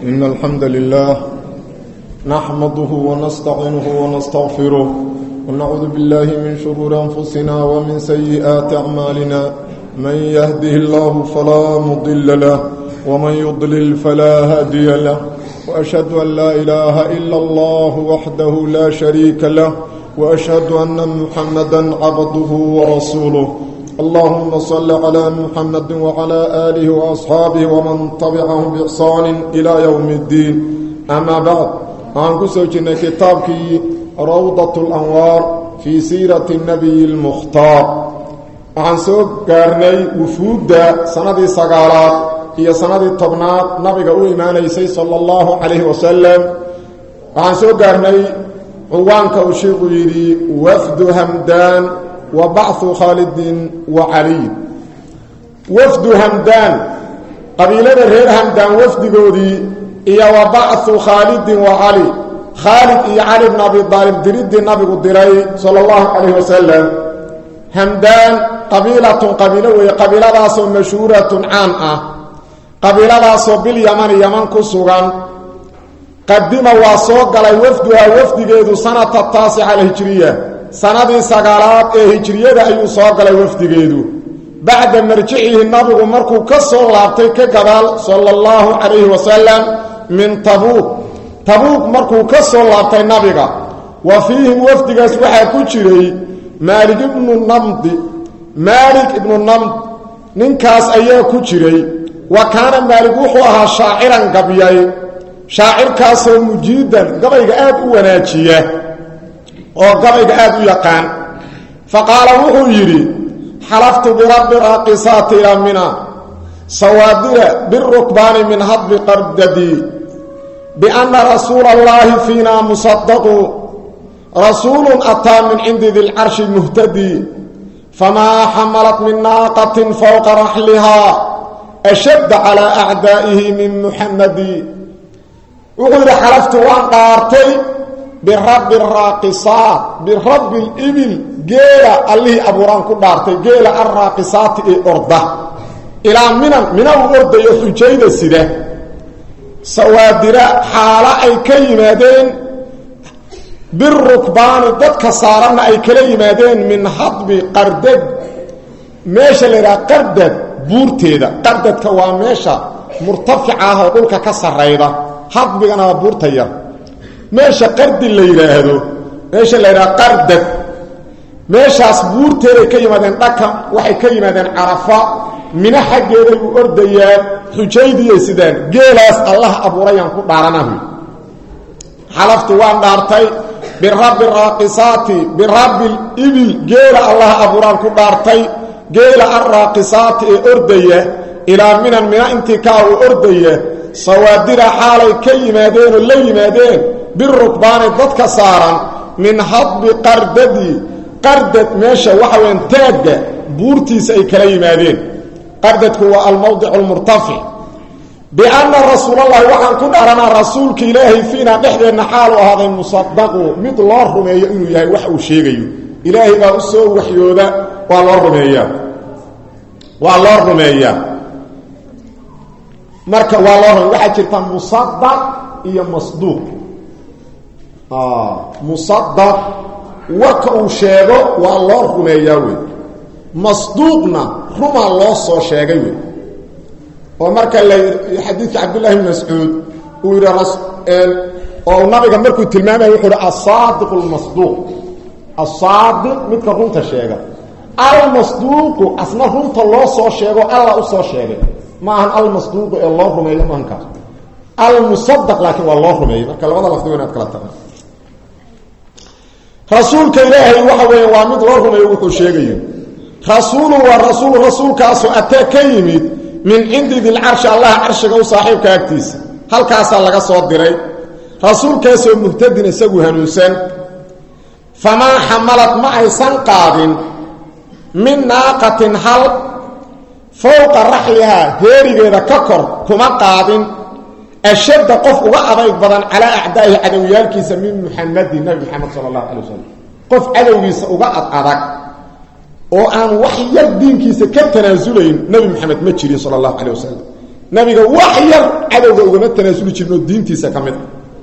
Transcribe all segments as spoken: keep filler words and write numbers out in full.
إن الحمد لله نحمده ونستعينه ونستغفره ونعوذ بالله من شرور أنفسنا ومن سيئات أعمالنا من يهده الله فلا مضل له ومن يضلل فلا هادي له وأشهد أن لا إله إلا الله وحده لا شريك له وأشهد أن محمدا عبده ورسوله اللهم صل على محمد وعلى آله وأصحابه ومن تبعهم بإحسان إلى يوم الدين أما بعد عنكو سوچنا كتابك روضة الأنوار في سيرة النبي المختار عن سوق قارني وفود سنة سقالات هي سنة الطبنات نبي قوي إيماني صلى الله عليه وسلم عن سوق قارني عوانك وشيخ يري وفد همدان وبعث خالد وعلي وفد همدان قبيلة غير همدان وفد قودي إيا وبعث خالد وعلي خالد إيا علي بن أبي طالب دريد النبي قدري صلى الله عليه وسلم همدان قبيلة قبيلة وهي قبيلة داسو مشهورة عامة قبيلة داسو باليمن يمن كسوغان قدم واسوق على وفدها وفد قيدو سنة التاسعة الهجرية سنة سقالات هجرية أيو سوق على وفد قيدو بعد مرجعه النبي مركو كسر لابتك قبال صلى الله عليه وسلم من تبوك تبوك مركو كسر لابتك النبي وفيهم وفد قسوحة كتيري مالك ابن النمد مالك ابن النمد ننكاس أيه كتيري وكان مالك وحوها شاعرا قبيعي شاعر كاسو مجيدا قبيق آد وناجية وقبيق آد يقان فقال وحو يري حلفت برب راقصات يامنا صوادر بالركبان من هضب قرددي بأن رسول الله فينا مصدق رسول أتى من عند ذي العرش المهتدي فما حملت من ناقة فوق رحلها أشد على أعدائه من محمد وقال حلفت وان قارتي برب الراقصات برب الإبل جيلا اللي أبوران كدارتي جيلا الراقصات أرضه إلى من من الأرض يحجيد السيدة سوادر حالة أي كلمتين بالركبان ضدك صارنا أي كلمتين من حضب قردد ماشا لرا قردد بورتيدا قردد كواميشا مرتفعة وقلك كسر ريضا حضبنا بورتيا ماشا قرد اللي يلاهدو ماشا لرا قردد meeshaas buurteeday ka yimaadeen dhaka waxay ka yimaadeen Arafa mina xageeday u ordayaan xujaydiye sidaan geelaas Allah abuurayan ku dhaaranahay xalaftu waan dhaartay bi rabbi raqisati bi rabbi ibil geela Allah abuuran ku dhaartay geela arraqisati ee ordaya ila minan mina intikaa u ordaya sawaadira xaalay ka yimaadeen oo la yimaadeen bir rukbaani dadka saaran min hadbi qardadi قردت ماشا وحوين تاجة بورتيس أي كليمادين قردت هو الموضع المرتفع بأن رسول الله وحن كنا رنا رسولك إلهي فينا نحن النحال وهذا المصدق مثل الله رمي يقولوا يهي وحو الشيغي إلهي ما أسوه وحيو ذا والله رمي والله رمي مركا والله رمي وحي كرتا مصدق إيا مصدوق آه مصدق warka uu sheego waa loo rumeeyaa wey masduuqna ruma loo soo sheegay wey oo marka la xadiidka Abdullah ibn Mas'ud uu yiri rasuul oo nabiga markuu tilmaamay wuxuu yiri as-saadiq al-masduuq as-saadiq midka runta sheega al-masduuq asna runta loo soo sheego Allah u soo sheegay ma ahan al-masduuq ee loo rumeeyo manka al-musaddaq laakiin waa loo rumeeyo marka labada lafdi wanaad kala tahay رسولك إلهي وحوه وامد ورهم يوحو شيئا رسول والرسول رسول كاسو أتاكيمي من عند ذي العرش الله عرشك وصاحب كاكتيس هل كاسا لغا صوت ديري رسول كاسو مهتدين سقوها نوسان فما حملت معي سنقاد من ناقة هل فوق رحلها هيري غير ككر كما قاد أشد قف وأضيق بدن على أعدائه عدويالك يسمين محمد النبي محمد صلى الله عليه وسلم قف عدوي وقعد أضيق وأن وحي الدين كيس كتنازلين نبي محمد مجري صلى الله عليه وسلم nabiga wax yar cadowga ugama tanaasuli jirno diintiisa kamid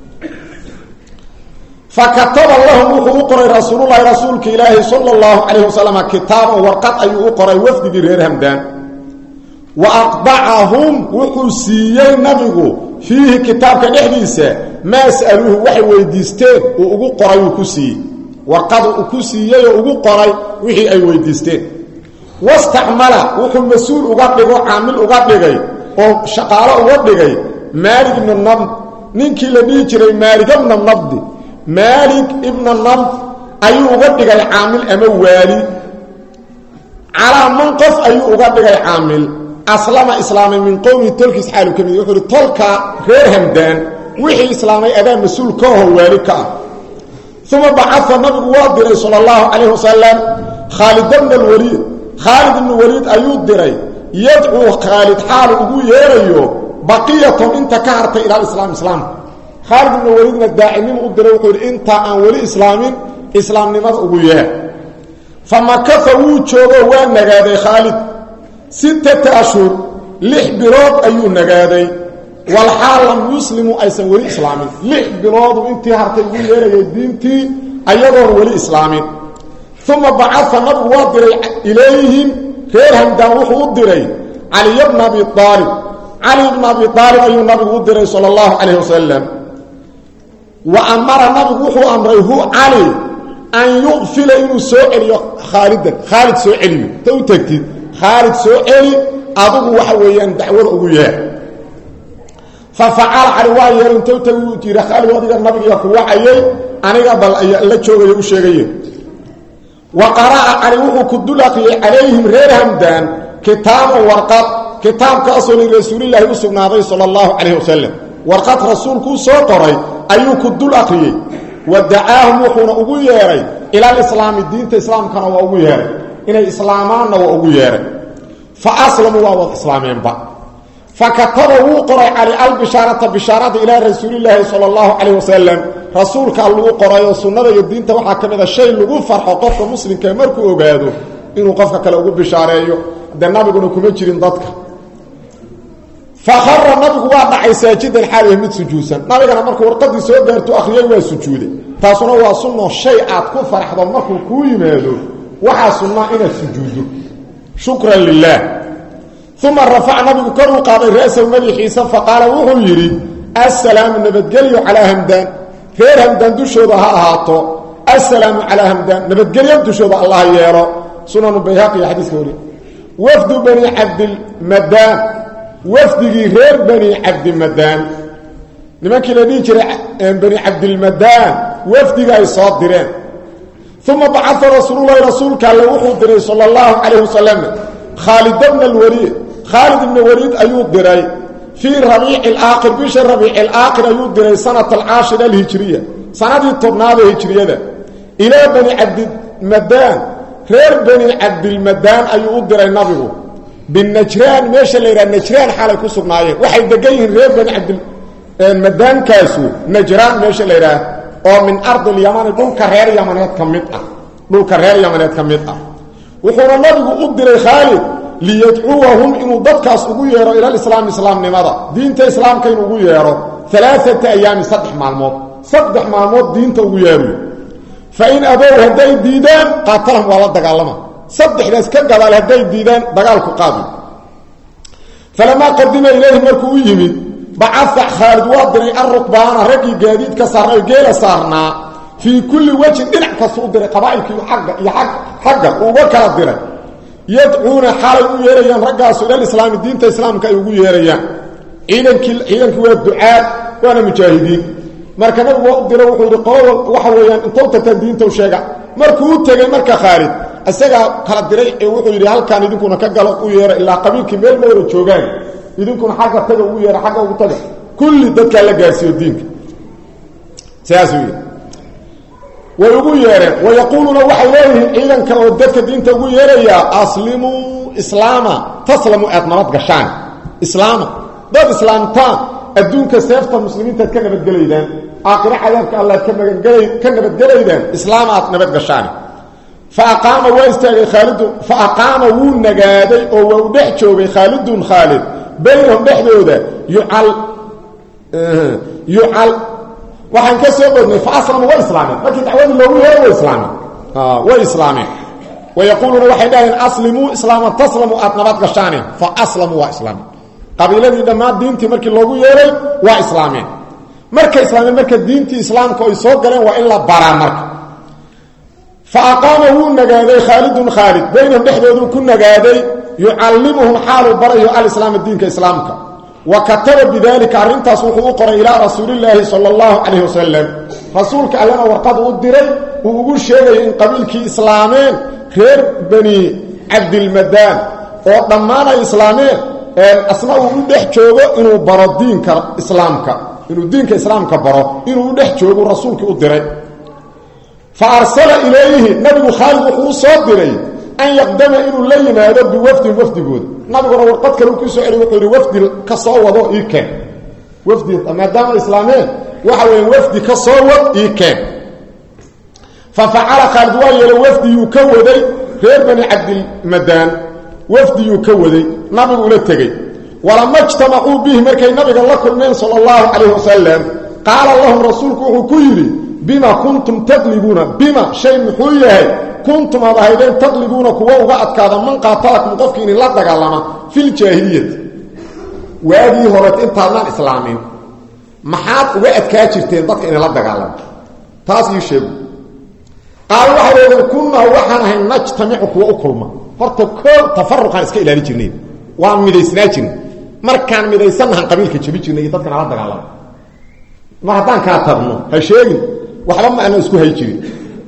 fakataba lahum wuxuu qoray rasuulullaahi rasuulka ilaahi sallallahu alayhi wasallam kitaaba warqad ayuu qoray wafdigii reer hamdaan wa aqba'ahum wuxuu siiyay nabigu fihi kitaabka dhexdiisa ma saaluhu waxay weydiisteen oo ugu qoray uu ku siiyay warqad uu ku siiyay oo ugu qoray wixii ay weydiisteen wastacmala wuxuu mas'uul uga dhigo caamil uga dhigay oo shaqaalo uga dhigay Maalik ibn Nabd ninkii la dhigi jiray Maalik ibn Nabd Maalik ibn Nabd ayuu uga dhigay caamil ama waali ala man qof ayuu uga dhigay caamil aslama islaamay min qowmi tolkis xaalu kamid wuxuu tolka reer hamdaan wixii islaamay adaa mas'uul ka oo waali ka ثم بعث النبي وادر صلى الله عليه وسلم خالد بن الوليد خالد بن الوليد ايو ديري يدعو خالد حال ugu yeerayo baqiyatu inta ka hartay ila islaam islaam خالد بن الوليد daa'imin u diray wuxuu inta aan wali islaamin islaamnimada ugu yeer fama kafu joogo waa nagaaday خالد ستة ashhur lix bilood ayuu nagaaday wal xaalam muslimu aysan wali islaamin lix bilood intii hartay ugu yeeray diintii ayagoo wali islaamin ثم بعث النبي وادر إليهم غير همدان وحو ديري علي بن ابي طالب علي بن ابي طالب اي النبي وديري صلى الله عليه وسلم وامر النبي وحو امره علي ان يغفل انه سؤال خالد خالد سؤال تو تكتب خالد سؤال ابو waxa weeyaan dacwada ugu yeer ففعل علي واير انت توجي خالد wadiga nabiga ku wacayay aniga bal ay la joogay u sheegay وقرأ عليه كدلقي عليهم غير همدان كتاب ورقات كتاب كأصل رسول الله صلى الله عليه وسلم ورقات رسولك سوطري أيو كدلقي ودعاهم وحونا أبوياري إلى الإسلام الدين الإسلام كان أبوياري إلى الإسلامان أبوياري فأسلموا ووضع إسلامين با فكتبوا وقرأ على البشارة بشارة إلى رسول الله صلى الله عليه وسلم رسولك الله قرأ وسنة الدين توحى كمذا الشيء اللي فرح وقف مسلم كمركو وقاده إنه قفك لو بشارة ده النبي قلنا كمجرين ضدك فخر النبي واضع ساجد الحال يمد سجوسا النبي قلنا مركو ورقد سوء قارتو أخريا وسجوده تاسونا وصلنا الشيء عادكو فرح ضد مركو كوي ماذو وحا سنة إلى السجود شكرا لله ثم رفع النبي كرو قاضي رأسه النبي حيسا فقال وهو يريد السلام النبي قليو على همدان غير همدان دوشوضا هاتو السلام على همدان نبت قليم دوشوضا الله يرى سنن بيهاقي حديث كوري وفد بني عبد المدان وفد غير بني عبد المدان نمكي لدي جرى بني عبد المدان وفد غير صادرين ثم بعث رسول الله رسولك على وحود صلى الله عليه وسلم خالد بن الوليد خالد بن الوليد أيود دري في ربيع الآخر بيش الربيع الآخر أيود دري سنة العاشرة الهجرية سنة الطبناء الهجرية ده. إلى بني عبد المدان غير بني عبد المدان أيود دري نبيه بالنجران ماشي اللي يرى النجران حالة كسر معين واحد دقيه غير بني عبد المدان كاسو نجران ماشي اللي يرى ومن أرض اليمن دول كرير يمنيات كميطة دول كرير يمنيات كميطة وحور النبي أدري خالد ليدعوهم إنه ضدكاس أقول يرى إلى الإسلام إسلام لماذا دين إسلام كين أقول يرى ثلاثة أيام صدح مع الموت صدح مع الموت دين تقول يرى فإن أبوه هدي الديدان قاتلهم والله دقالما صدح ناس كقبال هدي الديدان دقالك قابل فلما قدم إليه مركو يمد بعث خالد وادري الركبان رقي جديد كسر جيل صارنا في كل وجه دنع كسودر قبائل يحق يحق حق وبكر الدرة يدعون حال يريان رقاص الى الاسلام الدين الاسلام كاي ugu yeerayaan ciidankii ciidankii waa ducaad waana mujaahidiin marka nabi wuu diray wuxuu yiri qowl waxa weeyaan inta uu diinta u sheega markuu tagay marka Khalid asaga kala diray ee wuxuu yiri halkaan idinkuna ka galo u yeeray ilaa qabiilkii meel meel joogaan idinkuna xagga taga u yeeray xagga ugu taga kulli dadka la gaarsiyo diinka siyaasiga ويقول يرى ويقولون وحيوه إذن كانوا الدفك دين تقول يرى يا أسلموا إسلاما تسلموا أدنرات قشان إسلاما ضد إسلامتان الدون كسيفتة المسلمين تتكلم الجليدان آخر حياتك الله كنبت الجليدان إسلاما أتنبت قشان فأقام ويستغي خالد فأقام ونقادي وودحشوا بخالد خالد baynahum dhexdooda yucal yucal waxaan ka soo qodnay fa aslamu wa islaameen markii dacwadii loogu yeero waa islaameen wa islaameen ويقولون وحيدين أسلموا إسلاما تسلموا أتنبات قشاني فأسلموا وإسلام قبيلة دماء دينتي مركي اللوغو يري وإسلامين مركي إسلامين مركي دينتي إسلام كو يسوق قلين وإلا برا مركي فأقامه النقادي خالد خالد بينهم نحن كنا قادي يعلمهم حال برأي الإسلام الدين كإسلامك وكتب بذلك عرنتا سوحه أقرأ إلى رسول الله صلى الله عليه وسلم رسولك ألنا ورقد أدري وقول شيء إن قبيلك إسلامين خير بني عبد المدان وضمانا إسلامين أسمعوا ودح جوغو إنه برا الدين كإسلامك إنه الدين كإسلامك برا إنه ودح جوغو رسولك أدري فأرسل إليه نبي خالد وحو صادري أن يقدم إنه اللي ما يدب بوفد وفد بود نبي ورقد كانوا كيسعري وقالوا وفد كصوضوا إيكان وفد ما دام الإسلامين وحوين وفد كصوض إيكان ففعل خالد ويل وفد يكودي غير بني عبد المدان وفد يكودي نبي ولا تغي ولما اجتمعوا به مركي نبي الله كلمين صلى الله عليه وسلم قال الله رسولك وكيري بما كنتم تغلبون بما شيء محويه كنتم هذين تغلبون كوا وقعد من قاتلكم قفكين لا دغالما في الجاهليه وادي هورت انت ما اسلامين maxaad uga adkaa jirteen dadka in la dagaalamo taas ii sheeg qaal waxa weeyaan kunna waxaan ahay najtamicu kuwa u kulma horta koob tafarruqan iska ilaali jirnay waa midaysnaa jirnay markaan midaysanahan qabiilka jabi jirnay dadka la dagaalamo ma hadan ka tabno ha sheegin waxba ma aan isku hay jirin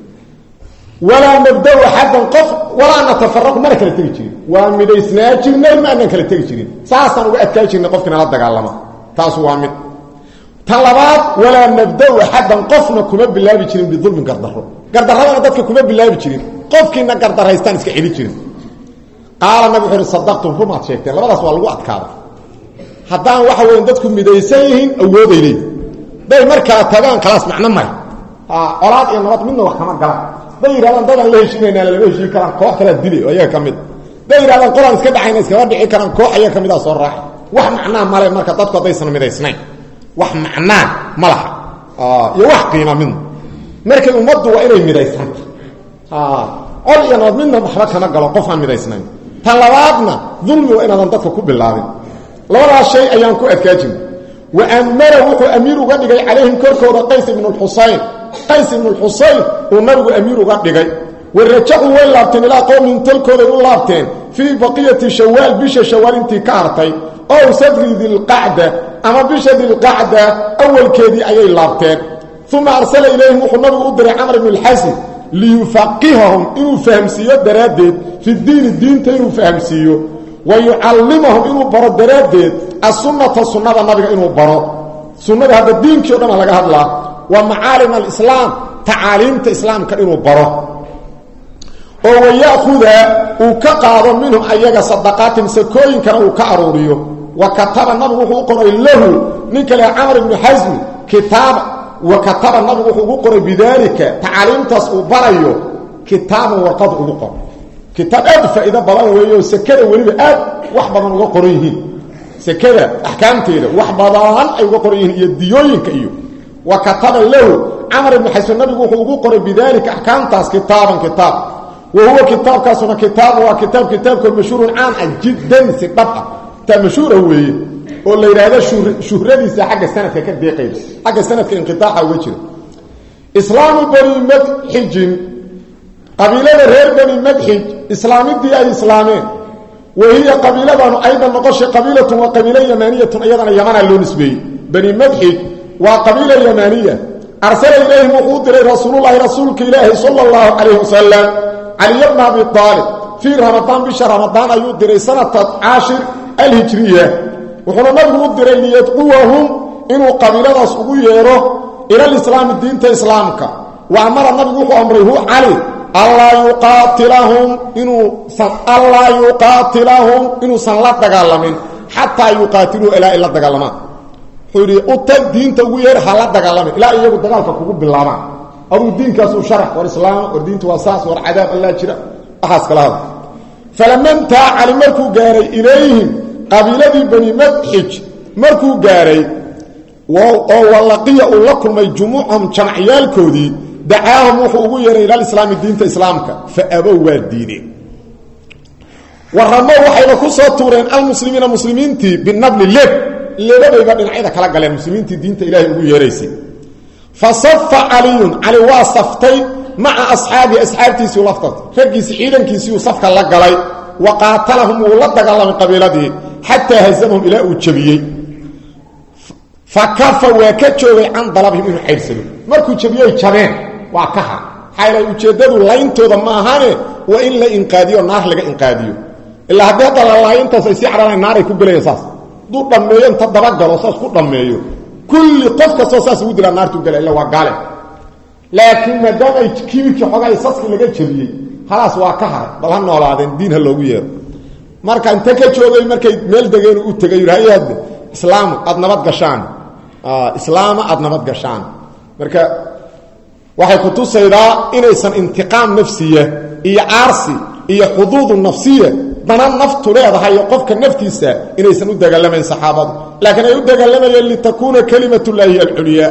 wala nabda'u hadan qof wala natafarraq mar kale tagi jirin waa midaysnaa jirnay ma aan kale tagi jirin saasan uga adkaa jirnay qofkina la dagaalamo taas waa mid طلبات ولا نبدأ حدا قفنا كما بالله بجرين بظلم قردره قردره ددك كما بالله بجرين قفكنا قردره هيستان اسك خيلي جرين قال النبي خير صدقتم فما شيكتين لبداس waa lagu adkaado hadaan waxa weyn dadku midaysan yihiin awoodeeyay day marka tagaan khalaas macna ma ah qolaad iyo nabad midna wax kama galan day yiraahdaan dad la heshiinayna la heshiin karaan koox kala dilay ayaa kamid day yiraahdaan qolaan iska dhaxayna iska dhici karaan koox ayaa kamid ah soo raax wax macna ma leh marka dadku hadaysan midaysnayn wax macna malaha ah iyo wax qiimo min markay umadu waa inay midaysan ah qol iyo nabad midna waxba kama galo qof aan midaysnayn talabaadna dhulmi waa inaan dadka ku bilaabin labada shay ayaan ku adkaajin wa amara wuxuu amiir uga dhigay calayhim korkooda qays ibn al-husayn qays ibn al-husayn oo nabigu amiir uga dhigay warajuu way laabteen ilaa qowmin talkooda u laabteen fi baqiyati shawal bisha shawal intii ka hartay oo sadri dil qa'da أما بشد القعدة أول كذي أي لابتين ثم أرسل إليهم وحنبه أدري عمر بن الحسن ليفقههم إنه فهمسيو درادد في الدين الدين تينو فهمسيو ويعلمهم إنه برا درادد السنة السنة النبي إنه برا سنة هذا الدين كيو دم لغا هدلا ومعالم الإسلام تعاليم الإسلام كإنه برا ويأخذها وكقاضا منهم أيها صدقات مسكوين كانوا كأروريو وكتب النبي وحو قرأ له نكل عمر بن حزم كتاب وكتب النبي وحو قرأ بذلك تعاليم تسعو برأيه كتاب ورقض قرأ كتاب أدفع إذا بلان ويهو سكرة وليب أد وحبضان وقرأيه سكرة أحكام تيرا وحبضان أي وقرأيه يديوين كأيو وكتب له عمر بن حزم النبي وحو قرأ بذلك أحكام تس كتابا كتاب وهو كتاب كاسونا كتاب وكتاب كتاب كل مشهور عام جدا سببها مشهور هو oo la yiraahdo shuhradiisa xagga sanadka ka deeqay xagga sanadka inqitaaxa uga jira islaamu bani madhij qabiilada reer bani madhij islaamidii ay islaameen وهي قبيله ايضا نقش قبيله وقبيله يمانيه ايضا يمن لو نسبي بني مدحج وقبيله يمانيه ارسل اليهم وقدر رسول الله رسولك الله صلى الله عليه وسلم علي بن ابي طالب في رمضان بشهر رمضان يدر سنه عشر الهجريه وحنا نبغى ندير اللي يتقوهم انه قبيله اسقو ييرو الى الاسلام الدين الاسلامك وامر النبي امره علي الله يقاتلهم انه الله يقاتلهم انه صلى دغالمين حتى يقاتلوا الى الى دغالما خوري او الدين توير حلا دغالمين لا يغو دغالك كوغو بلاما او دينكاس شرح والاسلام ودينته واساس والعذاب الله جرا احاس كلام فلما انت على مركو غاري اليهم qabiiladii bani madxij markuu gaaray oo walaqiya uu la kulmay jumuucahum jamacyaalkoodii dacaahum wuxuu ugu yeeray ila islaami diinta islaamka fa abow waa diideen waramo waxayna ku soo tuureen almuslimiina muslimiintii binabli leeb leebadayba dhinacyada kala galeen muslimiintii diinta ilaahay ugu yeeraysay fasaffa caliyun cali waa saftay maca asxaabi asxaabtiisii u laftat raggiisi ciidankiisii uu safka la galay wa qaatalahum uu la dagaalamay qabiiladii xataa hazamahum ilaa uu jabiyey fakafa waa ka joogay can dalabihim inuu cayrsado markuu jabiyey jabeen waa ka ha xayla ujeedadu layntooda ma ahane waa in la inqaadiyo naar laga inqaadiyo ilaa haddii hadda la laayintaas ay sii cadhanay naaray ku gelayaan saas hadduu dhammeeyo inta dabagalo saas ku dhammeeyo kulli qof kastoo saas ugu dilaa naartuu gala illa waa gaale laakiin maadaama ay kibirkii xogay saskii laga jabiyey khalaas waa ka haray bal ha noolaadeen diin ha loogu yeero marka inta ka joogay markay meel degeen u tegay yiraahdo islaam aad nabad gashaan islaam aad nabad gashaan marka waxay ku tusaydaa inaysan intiqaam nafsiya iyo aarsi iyo xuduud nafsiya dana naftu leedahay qofka naftiisa inaysan u dagaalamayn saxaabadu laakiin ay u dagaalamayeen li takuna kalimatu llahi al-ulya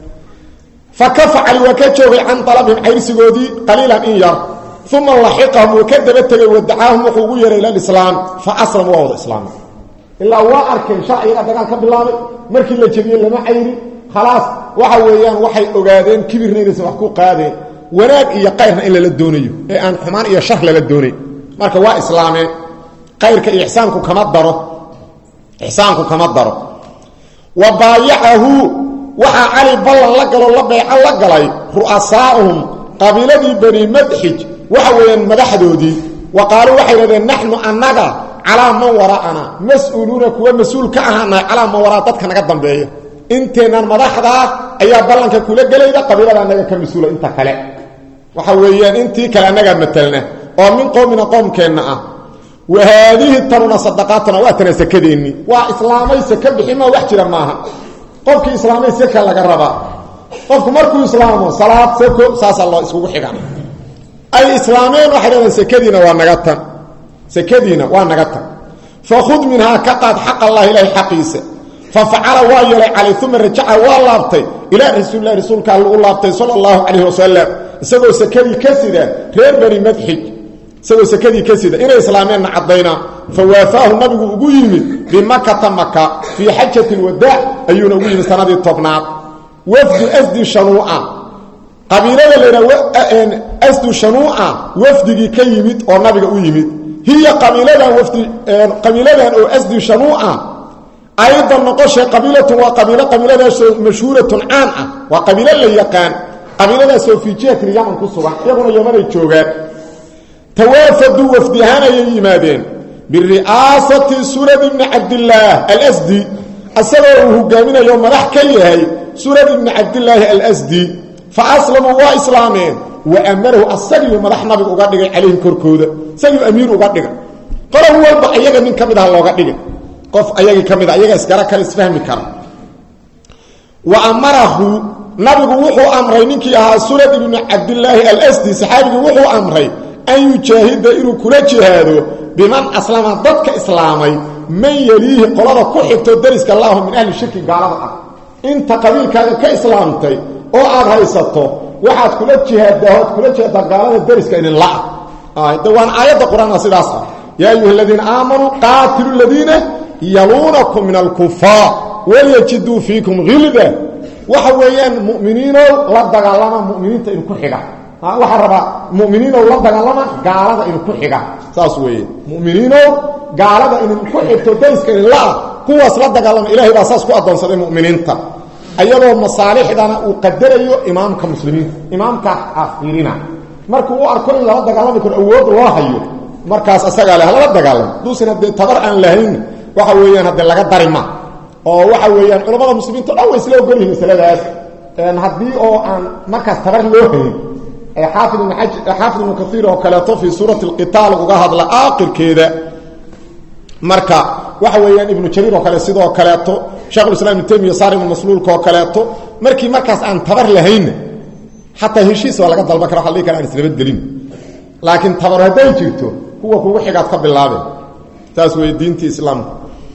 fakafa ali wa ka joogay can talabin aysigoodii qaliilan in yar thumma lahiqahum wa kadaba tagay wad'aahum wuxuu ugu yeeray ila islaam fa aslamu wa wada islaam illa wa arkay shaa'iga dagaal ka bilaabay markii la jabiyay lama ayri khalaas waxa weeyaan waxay ogaadeen kibirna inaysan wax ku qaadeen wanaag iyo qayrna in la doonayo ee aan xumaan iyo shar la doonay marka waa islaameen qayrka iyo ihsaanku kama daro ihsaanku kama daro wa baayahu waxa ali ballan la galo la bay'a la galay ru'asaahum qabiiladii bani madxij waxa weeyaan madaxdoodii wa qaaluu waxa yiraahdeen nahnu annaga ala man waraana mas'uuluna kuwa mas'uul ka ahana ala man wara dadka naga dambeeyo inteenan madaxda ayaa ballanka kula galayda qabiilada anaga ka mas'uula inta kale waxa weeyaan intii kale anaga matalna oo min qowmina qowmkeena ah wa hadhihi taruna sadaqatuna wa tana sakadeeni wa islaamay sakabixima wax jira maaha qofki islaamay saka laga rabaa qofku markuu islaamo salaad sako saas Allah isku xigaan ay islaameen waxa la sakadiina waa naga tan sakadiina waa naga tan fa khud minha kaqad haqq Allah ilahi haqisa fa fa'ala wa yala ali thumma raja'a wa laabtay ila rasuulillah rasuulka Allah laabtay sallallahu alayhi wasallam isagoo sakadii ka sida reer bani madxij isagoo sakadii ka sida inay islaameen cadayna fa waafaahu nabigu ugu yimid bi makkah makkah fi hajjati alwadaa ayuna ugu yimid sanadii tobnaad wafdu asdi shanu'a qabiilada leeyahay asdu shanu'a wafdigi ka yimid oo nabiga u yimid hiya qabiilada wafdi qabiiladan oo asdi shanu'a ayda noqoshay qabiilatu waa qabiila qabiiladaas mashhuuratun aan ah waa qabiila la yaqaan qabiiladaas oo fiijiyada yaman ku sugan iyaguna yaman ay joogaan tawaafadu wafdihan ay yimaadeen biri'aasati surad ibn abdullah al-asdi asagoo uu hogaaminayo madax ka yahay surad ibn abdullah al-asdi fa aslamu wa islaameen wa amaru asagii madax nabiga uga dhigay calayhi korkooda sagii amiir uga dhigay qaraw walba ayaga min kamid ah looga dhigay qof ayaga kamid ah ayaga iskara kale isfahmi kara wa amarahu nabigu wuxuu amray ninkii ahaa surad ibn abdullah al-asdi saxaabigu wuxuu amray an yujahida inuu kula jihaado biman aslama dadka islaamay man yalihi qolada ku xigto dariska Allah min ahli shirki gaalada ah inta qabiilkaaga ka islaamtay oo aad haysato waxaad kula jihaadaa kula jeedaa gaalada dariska in la ah dawaan aayada quraanka sidaas ya ayyuhalladhina aamanu qatilul ladina yalunakum min al-kuffar wal yajidu fiikum ghilza waxa weeyaan mu'miniino la dagaalama mu'miniinta in ku xiga waxa raba mu'miniino la dagaalama gaalada in ku xiga saas weeye mu'miniino gaalada in ku xigto dariska in la kuwaas la dagaalama ilaahay baa saas ku adoonsaday mu'miniinta ayadoo masaalixdana uu qadarayo imaamka muslimiinta imaamka akhirina markuu u arko in la dagaalamo karo awood loo hayo markaas asaga la la dagaalamo duusina tabar aan lahayn waxa weeyaan hada laga darima oo waxa weeyaan culimada muslimiinta dhaw isla ogol yihiin masaladaas een hadii oo aan markaas tabar loo hayn ay xaafid ibn hajj xaafid ibn kathir oo kala to fi surati al-qital uga hadla aakhirkeeda marka waxa weeyaan ibn jarir oo kale sidoo kale to sheekh islaam ibn taymiyyah saari ibn masluul ko kale to markii markaas aan tabar lahayn hatta heshiis waa laga dalba karo xalli kana isnabad gelin laakiin tabar haday jirto kuwa kugu xigaad ka bilaabay taas way diinta islaamka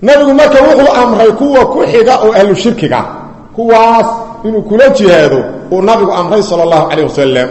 nabigu marka wuxuu amray kuwa ku xiga oo ahlu shirkiga kuwaas inuu kula jihaado oo nabigu amray sallallahu alayhi wasallam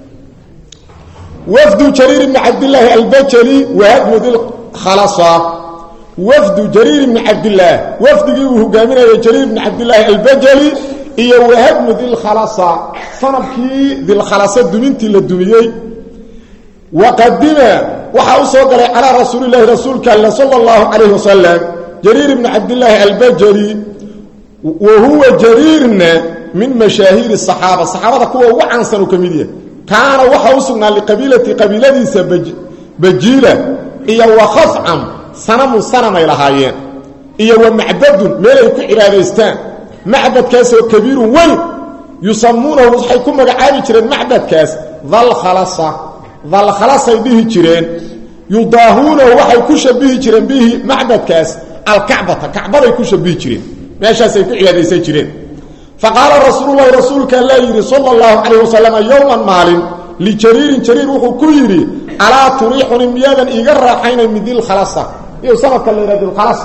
wafdu jarir ibn abdullah al-bajali wa hadmud al-khalasa wafdu jarir ibn abdullah wafdigi uu hogaaminayay jarir ibn abdullah al-bajali iyo wa hadmud al-khalasa sanabkii dil khalasa dumintii la dumiyay وقدم وحاوسو قال على رسول الله رسولك الله صلى الله عليه وسلم جرير بن عبد الله البجلي وهو جريرنا من مشاهير الصحابة الصحابة كوا وعنصنوا كميديا كان وحاوسنا لقبيلة قبيلة سبج بجيلة إيا وخفعم صنم صنم إلى هايين إيا ومعبد ملك إرادستان معبد كاس كبير وين يسمونه حيكون مقعابي جرين معبد كاس ظل خلاصة ظل خلاص به جيرين يضاهونه وحي كشبه جيرين به معبد كاس الكعبة كعبة كشبه جيرين ماشي سي في عياديسه جيرين فقال رسول الله رسولك الله يري صلى الله عليه وسلم يوما مال لجرير جرير وحو كيري الا تريحني ميادا ايغا راحين من ذي الخلاصه يو سبق اللي ذي الخلاصه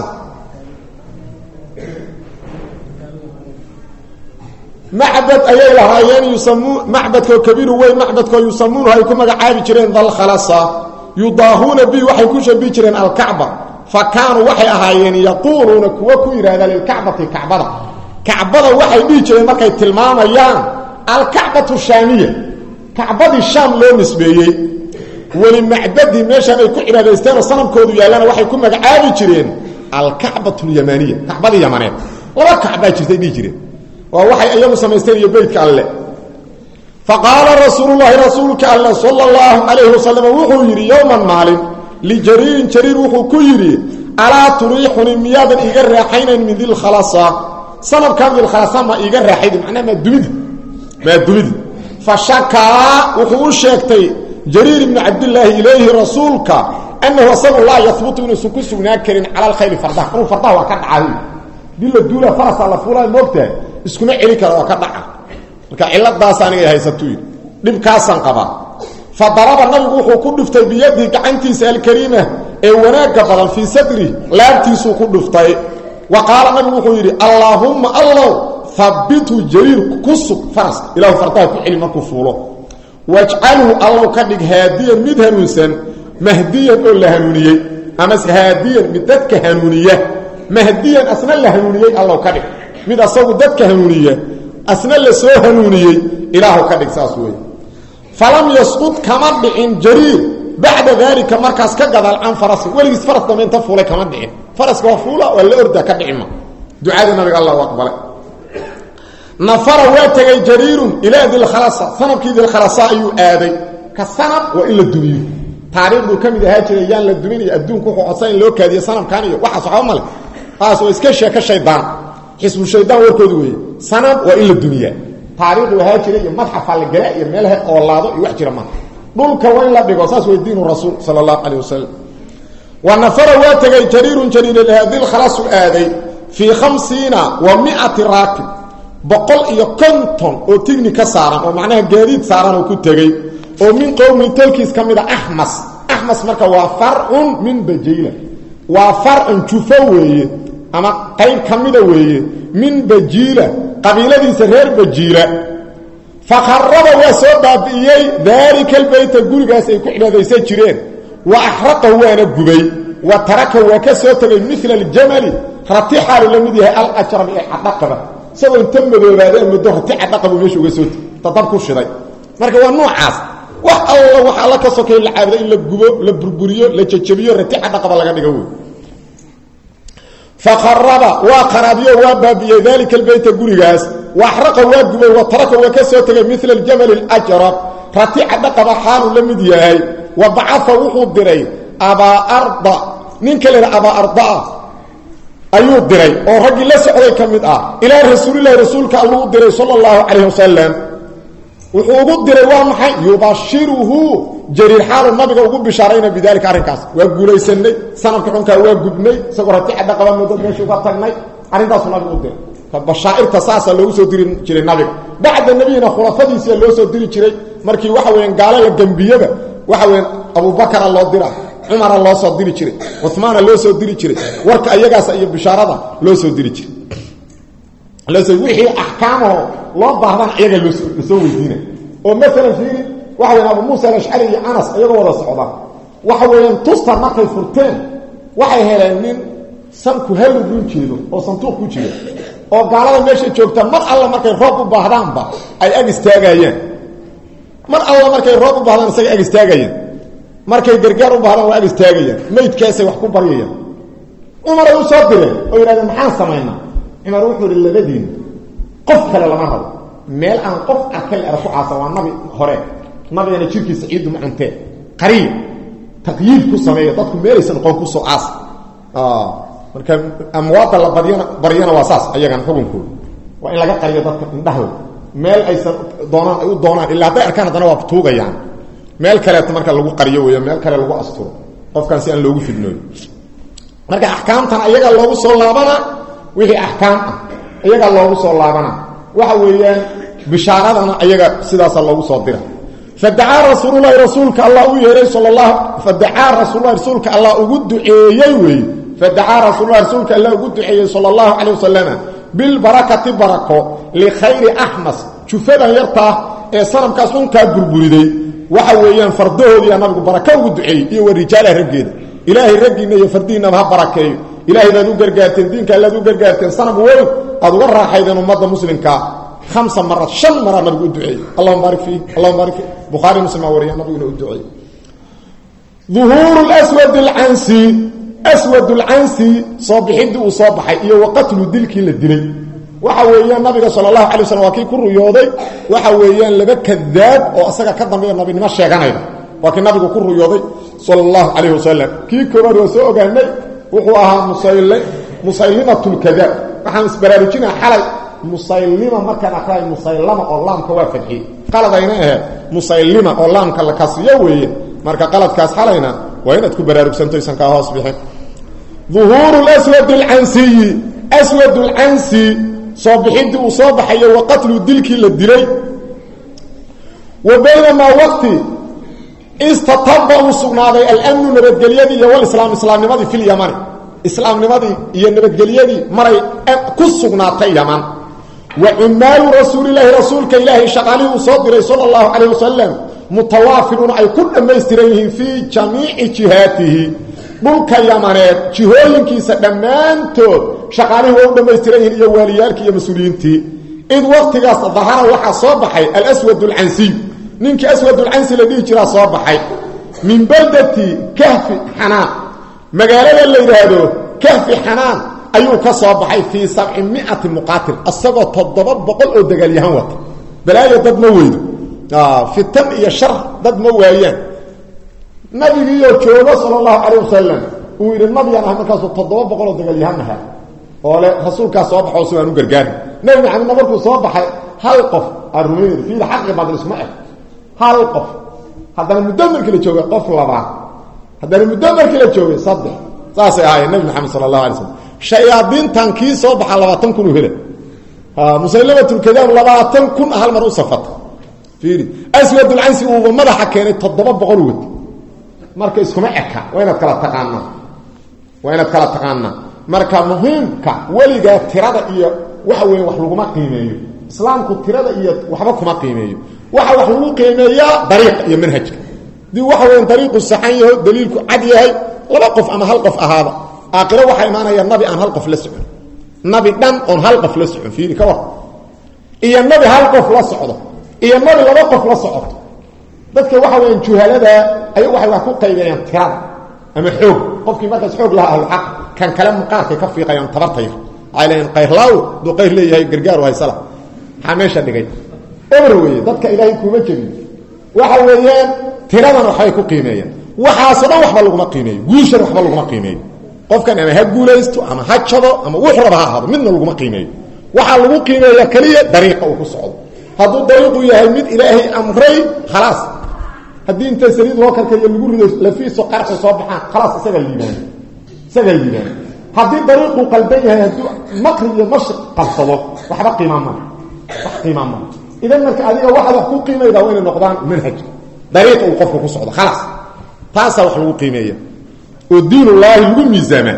معبد اي لهايين يسموه معبد كبير وين معبد يسمونه هي كما عابي جيرين ذل خلاصه يضاهون به وحي كشبه جيرين الكعبه فكانوا وحي اهايين يقولون كوا كيرادا للكعبه كعبه كعبه وحي دي جيرين markay tilmaamayaan الكعبه الشاميه كعبه الشام لو نسبيي ولي معبدي meesha ay ku iraadaystaan sanamkoodu yaalana waxay ku magacaabi jireen الكعبه اليمانيه كعبه اليمانيه wala kacba jirtay dhii jireen ووحي أيام سميستين يبيتك الله فقال رسول الله رسولك الله صلى الله عليه وسلم وحيري يوما مال لجرير جرير وحو كيري ألا تريحني ميادا إيقر راحين من ذي الخلاصة صنب كان ذي الخلاصة ما إيقر راحين معناه ما الدمد ما الدمد فشكا وحو الشيكتي جرير بن عبد الله إليه رسولك أنه صلى الله يثبت من سكس وناكر على الخير فرده أنه فرده وكاد عالي دي الدولة فرصة الله فولا الموقتة iskuma cili karo ka dhaca marka ciladaas aniga haysatay dibkaasan qaba fadaraba nabigu wuxuu ku dhuftay biyadii gacantiisa al-kariima ee wanaaga badan fi sadri laabtiisu ku dhuftay wa qaala nabigu wuxuu yiri allahumma allah thabbitu jarir kusuk faras ilaa fartaa ku cili markuu fuulo waj'alhu allah ka dhig haadiyan mid hanuunsan mahdiyan oo la hanuuniyay ama haadiyan mid dadka hanuuniya mahdiyan asna la hanuuniyay allah ka dhig mid asagu dadka hanuuniya asna la soo hanuuniyay ilaahu ka dhigsaas way falam yasqut kama dhicin jarir bacda dalika markaas ka gadal aan faras waligiis faras dameenta fuulay kama dhicin faraska waa fuula wala orda ka dhicima ducaada nabiga allah aqbala nafara wa tagay jarir ila dil khalasa sanabkii dil khalasa ayu aaday ka sanab wa illa dumiyo taariikhdu kamid ah jirayaan la duminay adduunku wuxuu codsan loo kaadiyo sanabkan iyo waxa saxo male taas oo iska sheeka shaydaan حسب الشيطان وركودو وي سنب والا الدنيا تاريخ وهاجري متحف الجلاء يملها اولاده يوحجر ما دولك وين لا دغو ساس ويدين الرسول صلى الله عليه وسلم ونفر واتغي جرير جرير هذه الخلاص الادي في خمسين ومئة راكب بقل iyo konton oo tignika saaran oo macnaha gaadiid saaran oo ku tagay oo min qowmi talkiis kamida ahmas ahmas marka waa far'un min bajila waa far'un jufaweeye ama qayb kamida weeye min bajila qabiiladiisa reer bajila fakharaba wa sababiyay dhalika albayt gurigaas ay ku xilaadaysan jireen wa ahraqa waana gubay wa taraka wa ka soo tagay mithla aljamal ratihal lamidii al-ajram ay xadaqaba sabab tamadoobaade muddo rati xadaqaba meesha uga soo tadab ku shiday marka waa noocaas wax Allah waxa la ka sokay la caabida in la gubo la burburiyo la jajabiyo rati xadaqaba laga dhigo فخرب وقرابيه وبابيه ذلك البيت غريغاس واحرق واغبي وترك وكسوتغ مثل الجمل الاجرب رتيع دقب حال لمدياي وبعث وحو ديري ابا ارض من كل ابا ارض ايو ديري او رجل لا سخري كميد اه الى رسول الله رسولك الله ديري صلى الله عليه وسلم وحو ديري وا maxay yubashiruhu جرير حال النبي ugu bishaarayna bidalka arinkaas waa guuleysanay sanadka xunka waa gubnay sagorati xada qaban muddo meesha uga tagnay arintaas nabi u diray ka bashaa'irta saasa loo soo dirin jiray nabiga bacda nabiyina khulafadiisa loo soo diri jiray markii waxa weeyaan gaala la gambiyada waxa weeyaan Abu Bakar loo diray عمر الله سو ديري جيري عثمان الله سو ديري جيري ورك ايغاس اي بشارده لو سو ديري جيري لو سو وحي احكامه لو باهدان ايغا لو سو ويدينا او مثلا في واحد ابو موسى الاشعري انس ايغا ودا سودان waxa weeyaan tusta markay furteen waxay heleen nin sanku helo guun jeedo oo santuuq ku jira oo gaalada meesha joogta mar alla markay roob u baahdaanba ay ag istaagayeen mar alla markay roob u baahdaan isaga ag istaagayeen markay gargaar u baahdaan waa ag istaagayeen meydkaasay wax ku baryayeen umar uu soo diray oo yiraahdo maxaan sameeynaa umar wuxuu labadiin qof kale lama rabo meel aan qof arkay arku caasa waa nabi hore nabiyana jirkiisa ciidu ma cunte qariib taqyiid ku sameeyo dadku meelaysan qoon ku soo aas ah marka amwaada la bariyana bariyana waasaas ayagan xukunku waa in laga qariyo dadka indhahood meel aysan doonaan ay u doonaan ilaa ay arkaan hadana waa tuugayaan meel kale marka lagu qariyo weeyo meel kale lagu asturo qofkan si aan loogu fidnooyo marka ahkaamtan ayaga loogu soo laabana wixii ahkaam ah ayaga loogu soo laabana waxa weeyaan bishaaradana ayaga sidaas loogu soo diray فدعا رسول الله رسولك الله يري صلى الله فدعا رسول الله رسولك الله ودعيي وي فدعا رسول الله رسولك الله ودعيي صلى الله عليه وسلم بالبركه بركه لخير احمس شوفدا يرتا ee saramkaas un ka burburiday waxa weeyaan fardoodii anagu baraka ugu duceeyay iyo warijaal rageeda ilaahay ragiina iyo fardiina ha barakeeyo ilaahay baad u gargaarteen diinka aad u gargaarteen sanam weyn aad uga raaxaydeen ummadda muslimka خمس مرات شن مرات نبي الدعاء اللهم بارك فيه اللهم بارك فيه بخاري مسلم وريا نبي الدعاء ظهور الاسود العنسي اسود العنسي صبحد وصبح اي وقتل دلك للدلي waxa weeyaan nabiga sallallahu alayhi wasallam waxa ku riyooday waxa weeyaan laba kadaab oo asaga ka dambeeya nabinimo sheeganayda waxa nabigu ku riyooday sallallahu alayhi wasallam kii koobaad oo soo ogaanay wuxuu ahaa musaylim musaylimatul kadaab waxaan isbaraarujina xalay مسيلمة ما كان أخاي مسيلمة اللام كوافدحي قالت أينها مسيلمة اللام كالكاسيوي ماركا قالت كاس حالينا وين تكبر ربسنتو يسنكاهاس بحي ظهور الأسود العنسي أسود العنسي صبحيد وصبحي وقتل الدلك للدلي وبينما وقت استطبعوا سقناضي الأمن نبتقليدي والإسلام إسلام نماذي في اليمن إسلام نماذي ينبتقليدي مري كسقناطي يمن وعمال رسول الله رسولك إلهي شغاله صدر صلى الله عليه وسلم متوافرون أي كل ما يستريه في جميع جهاته ملك يمانات جهوينك سدمانتو شغاله وما يستريه اليواليالك يا مسؤولينتي إذ وقت ظهر وحا صبحي الأسود العنسي نينك أسود العنسي الذي جرى صبحي من بلدة كهف حنان مقالة اللي يرادو كهف حنان ayuu ka soo baxay fi sab'imi'ati muqatil asagoo toddoba boqol oo dagaalyahan wata balaayo dad ma weydo ah fitan iyo shar dad ma waayeen nabiga jooga sallallahu alayhi wasallam uu yiri nabiga ah markaas toddoba boqol oo dagaalyahan ah oo le rasuulka soo baxo soo aanu gargaar nabi maxamed markuu soo baxay hal qof arrumeeyay fi xaqi badr ismaa hal qof hadana mudamir kale jooga qof laba hadana mudamir kale jooga saddex saasay ahaayeen nabi maxamed sallallahu alayhi wasallam shayaadiin tankii soo baxa labaatan kun u hela ha musaylimatul kadaab labaatan kun hal mar u safata fiiri aswad al-ansi uu madaxa keenay toddoba boqol wad marka iskuma eka wayna kala taqaana wayna kala taqaana marka muhiimka waliga tirada iyo waxa weyn wax lagu ma qiimeeyo islaamku tirada iyo waxba kuma qiimeeyo waxa wax lagu qiimeeyaa dariiq iyo manhaj di waxa weyn dariiqu saxan yahay daliilku cad yahay laba qof ama hal qof ahaada aakhira waxa imaanaya nabi aan hal qof la socon nabi dhan on hal qof la socon fiiri ka war iyo nabi hal qof la socdo iyo nabi laba qof la socdo dadka waxa weyn juhalada ay waxay wax ku qaybiyaan tirada ama xoog qofkii markaas xoog laha ahlu xaq kan kala maqaarka ka fiiqayaan tabartay ayleen qayrlaaw do qayr leeyahay gargaar way sala xameesha dhigay amar weeye dadka ilaahay kuma jabin waxa weeyaan tiradan waxay ku qiimeeyaan waxa soo waxba lagu ma qiimeeyo guushan waxba lagu ma qiimeeyo qofkan ama ha guulaysto ama ha jabo ama wuxuu raba ha hado midna lagu ma qiimeeyo waxa lagu qiimeeyaa kaliya dariiqa uu ku socdo haduu dariiqu yahay mid ilaahay amray khalaas hadii inta saliid loo karkayo lagu rido lafiiso qarx soo baxaan khalaas isaga liibaan isaga liibaan hadii dariiqu qalban yahay haduu maqrib iyo mashriq qabsado waxba qiimo ma wax qiimo ma idan marka adiga waxa ku qiimeeyda waa inay noqdaan manhaj dariiq uu qofku ku socdo khalaas taas wax lagu qiimeeyaa ودين الله الميزانة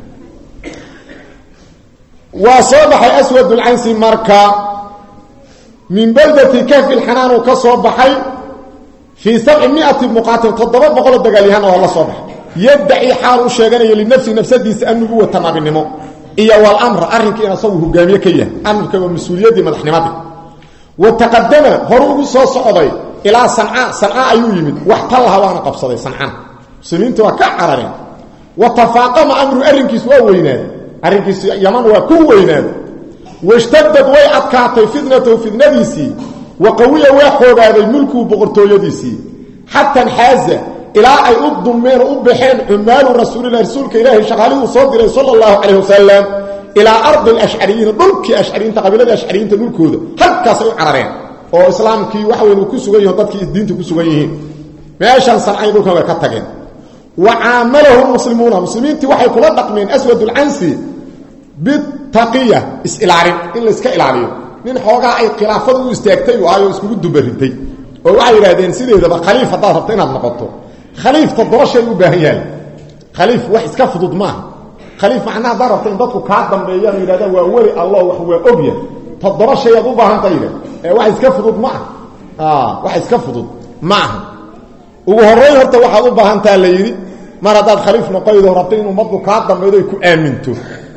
وصبح أسود العنسي مركا من بلدة كهف الحنان وكصوب حي في سبعمائة مقاتل تضرب بقول الدجاليهان والله صبح يدعي حال الشيغانيه لنفسه نفسديس انه هو تمام النمو iyo wal amr arrinka ina soo hogaamiye kaliya amarka waa mas'uuliyadii madaxnimada وتقدم هروب soo socday ila sanaa sanaa ayuu yimid wax talaha waana qabsaday sanaa siniintu waa ka carareen وتفاقم امر arrinkiis waa weynaa arrinkiis yaman waa ku weynaa واشتدت way adkaatay fitnatu fitnadiisi وقويه way xoogaaday mulku boqortooyadiisi hatta haza إلى أي أضمين أبحين عمال رسول الله رسولك إلهي شغاليه صدره صلى الله عليه وسلم إلى أرض الأشعريين ضلك أشعريين تقبل الأشعريين تقول كودا حتى سيء عررين وإسلام كي وحوين وكسوغيه وضدك الدين تكسوغيه ماشان صنعين ذلك وكتاكين وعاملهم المسلمون المسلمين توحي كل من أسود العنسي بالتقية إسئلارين إلا إسكا إلارين من حوغا أي قلافة استيكتي وآيو اسمه الدبرتي ووحي رادين سيدي إذا خليفة دارتين عن نقطه خليفة الضرشة يباهيان خليفة واحد كفضض معه خليفة معناه ضربتين ضدك كعدم بيان إلى ده وولي الله وهو أبيان فالضرشة يضبها طيلة واحد كفضض معه آه واحد كفضض معه وهالرأي هرتا واحد ضبها انت اللي يري مرضات خليفة نقيده ربطين ومضبك كعدم بيده يكون آمنته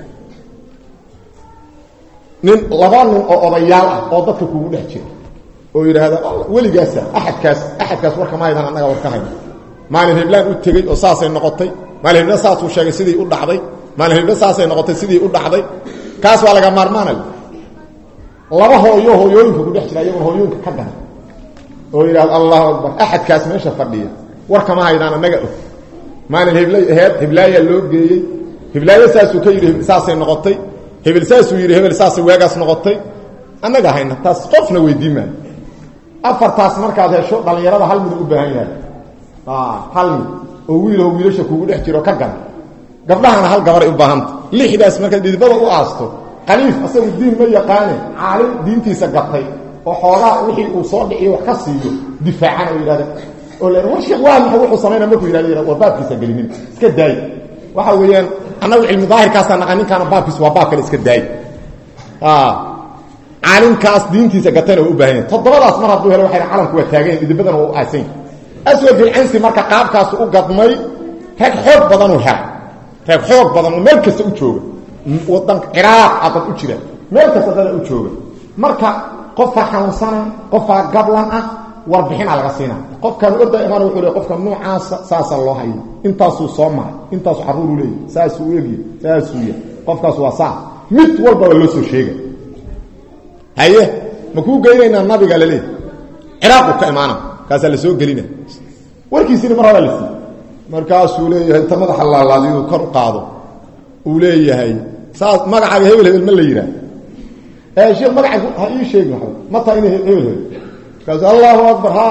نين لبان أضيال أضدك يكون نحجر ويرى هذا ولي جاسا أحد كاس أحد كاس وركا ما يدان أنك وركا هاي maalin heblaan u tagay oo saasay noqotay maalin hebla saas uu sheegay sidii u dhaxday maalin hebla saasay noqotay sidii u dhaxday kaas waa laga maarmaanay laba hooyo hooyooyinka ku dhex jira iyagu hooyooyinka ka garan oo yiraahdo Allahu akbar ahad kaas meesha fadhiya warka ma haydaan anaga maalin heblay ahayd heblaaya loo geeyay heblaaya saas uu ka yiri saasay noqotay hebel saas uu yiri hebel saasay weegaas noqotay anaga hayna taas qofna weydiimaan afartaas markaad hesho dhalinyarada hal mid u baahan yahay آه هل ويله ويلش كوجود احترا كجن قبلها هل جبر إبهامت ليه حداس ما كان يدبر وقاسته قليل أصلا الدين ما يقانه عالم دينتي سقطي وحراء وحي وصادق وحكسيه دفاعنا ولا ولا وش يقوان هو حصاننا ما كوي لا وباب كيسجلين كداي وحويان أنا العلم ظاهر كاسنا عني كان باب كيس وباب كيس كداي آه عالم كاس دينتي سقطنا وبهين تضرب أسمر هذول وحي عالم كوي تاجين يدبر وقاسين أسود العنسي مركا قابكاس u gadmay rag xoog badan u haa rag xoog badan meel kasta u jooga wadan Iraq aad u jira meel kasta u jooga marka qof xanuunsan qof gablan ah warbixin laga siina qofkan orda imaan wuxuu leeyahay qofka noocaas saas loo hayo intaas uu Soomaa intaas xaruur u leeyahay saas uu yeegi saas uu yeegi qofkaas waa sax mid walba loo soo sheegay haye ma ku geeyayna nabiga leeyahay Iraq ka imaana kaas la soo galina warkiisina mar hada la sii markaas uu leeyahay inta madax allaalaadiyo kor u qaado uu leeyahay saas magacaaga hebel hebel ma la yiraa ee sheekh magacaaga ha ii sheeg maxay ma taa inay hebel hebel kaas Allahu akbar ha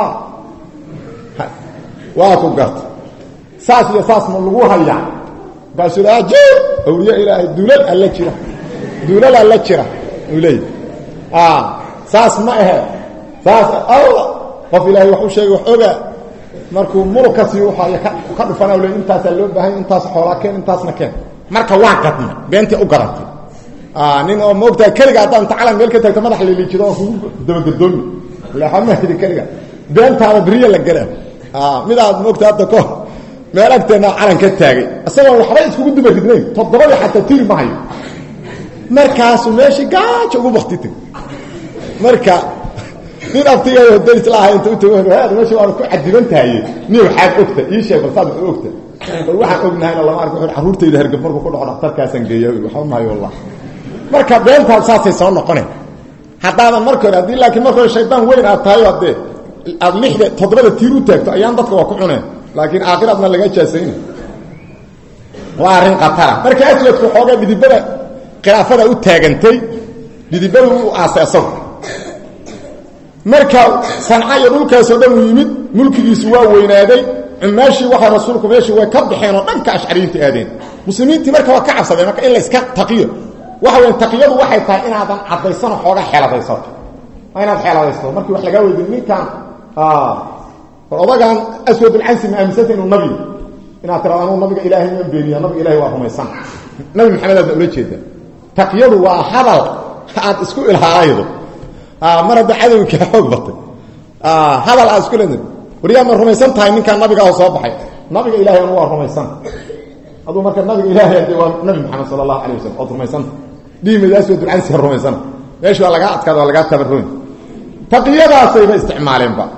waa ku gart saas iyo saas ma lagu haya kaas uu ajeer awliya ilaahay dulal alla jira dulal alla jira uu leeyahay ah saas ma aha saas Allah qof ilaahay wuxuu sheegay wax oga markuu murkasi waxa ka dhufanaw leey intaas loo baahan intaas xoolaa keen intaasna keen marka waa qadna beenta u garantay ah nin oo moogta kaliga adan tacalan meel ka tagto madax leelijido oo kugu dabadoomi la xamaadi kaliga beenta bariya la galay ah midaad moogta hadda ko meel agteena calan ka taagay asagoo waxba isku dubaridnay todobada xataa tiir ma hayo markaas meeshii gaajo ugu waqtitay marka nin aftiga deris la ahay inta u tago hada meesha waa ku cadiban tahay ni waxaad ogta ii sheeg balsaad ogta bal waxaan ognahay Allah ma arko caruurtayda hergab markuu ku dhaco dhakhtarkaasan geeyo waxa ma hayo wallah marka beenta saasay soo noqonay hadaba marka hore hadii laakiin marka shaydaan weyn aad tahay wade aad lixda todobada tiir u taagto ayaan dadka waa ku cuneen laakiin aakhiraadna laga jaasaynay waa arin qatar marka aswadku xooga didibada qiraafada u taagantay didibada u aasaasan marka sanaa iyo dhulkaas oo dhan yimid mulkigiisu waa weynaaday umaashi waxa rasuulku meeshii way ka baxeen oo dhanka ashcariinta aadeen muslimiintii marka waa ka cabsadeen marka in la iska taqiyo waxa weyn taqiyadu waxay tahay inaadan cadaysan xooga xeeladaysato aynaad xeeladaysato markii wax laga weydiin ninkan ah odagan aswad al-ansi ma aaminsan inuu nabi ina tiraano nabiga ilaahay ma beeniyo nabiga ilaahay waa rumaysan nabi maxamed aad ula jeeda taqyadu waa hadal aad isku ilhaaydo ah marada cadawka xoog batay ah hadal aad isku leedahay wariya ma rumaysan tahay ninka nabiga oo soo baxay nabiga ilaahay waa rumaysan adu marka nabiga ilaahay waa nabi maxamed sallallahu alayhi wasallam oo rumaysan diimadaas oo ducaan si rumaysan meesha laga adkaado laga tabarroon taqyadaas ay isticmaaleen ba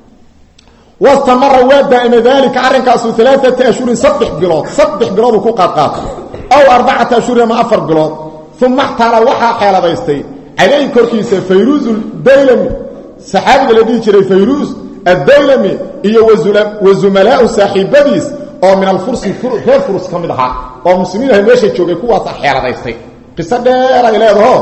واستمر ودائم ذلك عرنكاس ثلاثة أشهر سبح بلاد سبح بلاد وكوقات أو أربعة أشهر ما أفر بلاد ثم احتال وحا حيال بيستي عليه كركيس فيروز الديلمي سحابي الذي يشري فيروز الديلمي إيه وزملاء صاحب بديس أو من الفرس غير فرس كمدها أو مسلمين هم يشي تشوكي كوة حيال بيستي قصة ديرا إلى هذا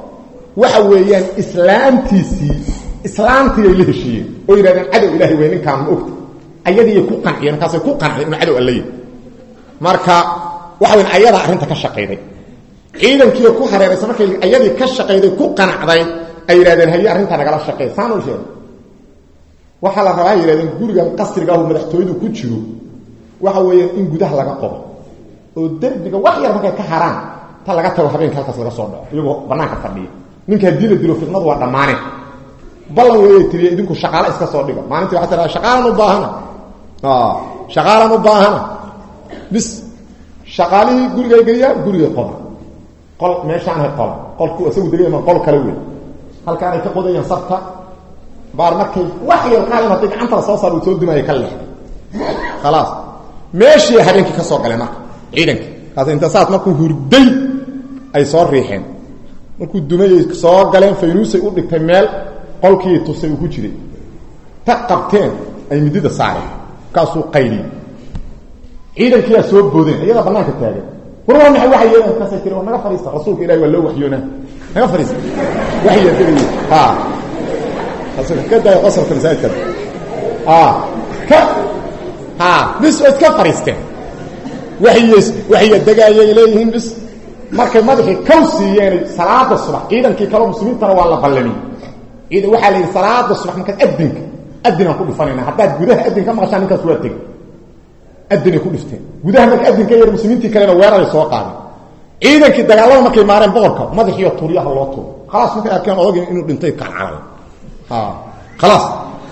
وحويا إسلام تيسي islaamtii ay leeshiyeen oo yiraahdeen cadow ilaahay weyn kan ogta ayadii ku qanciyeen kaas ku qanciyeen in cadow Allah marka waxa weyn ayada arinta ka shaqeeyay ciidankii ku hareeraysan markay ayadii ka shaqeeyay ku qancday ay yiraahdeen hay arinta nagala shaqeeysan oo sheegay waxa la rabaa yiraahdeen guriga qasriga oo madaxtooyadu ku jiro waxa weeyaan in gudaha laga qobo oo darbiga wax yar markay ka haraan ta laga tago habeenka halkaas laga soo dhaco iyagoo banaanka fadhiya ninka diida dilo fitnadu waa dhamaanay ballan way tiriye idinku shaqaale iska soo dhigo maalintii waxa taa shaqaalan u baahana ah shaqaalan u baahana bis shaqaalihi guriga gariya guriga qoda qol meeshaan hay qol qolku asagu dagay ma qol kale weey halkaan ay ka qodayaan sabta baar markay wax yar qaadan hadii gacanta soo saar uu soo dimaay ka leex خلاص meeshii habeenkii ka soo galeen ciidanka kaas inta saad markuu hurday ay soo riixeen markuu dumay soo galeen faynuusay u dhigtay meel qolkii tusay ku jiray taqabteen ay midida saareen kaasoo qayli ciidankii soo boodeen iyada banaanka taagan warwaa maxay wax yeelan ka saytiro naga fariista rasuulka ilaahay waa loo waxyoona naga fariista wax yeelan ha asal kada qasr fariisaadka ah ka ha bis iska fariisteen waxiyis waxiya dagaayay ilayhim bis markay madaxi kawsiyeen salaada subax ciidankii kale muslimiinta waa la ballamay إذا وحال الصلاة الصبح ممكن أدنك أدنك كل فنان حتى جودها أدنك ما عشان إنك سويتك أدنك كل فتين جودها مك أدنك يا المسلمين تكلنا ويرا السواق هذا إذا كده الله ما كي مارن بورك ما ذي هي الطريقة الله طول خلاص ممكن أكمل أوجي إنه بنتي كان عالم ها خلاص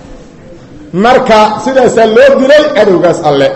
مركا سيدا سلور دليل أدو قاس الله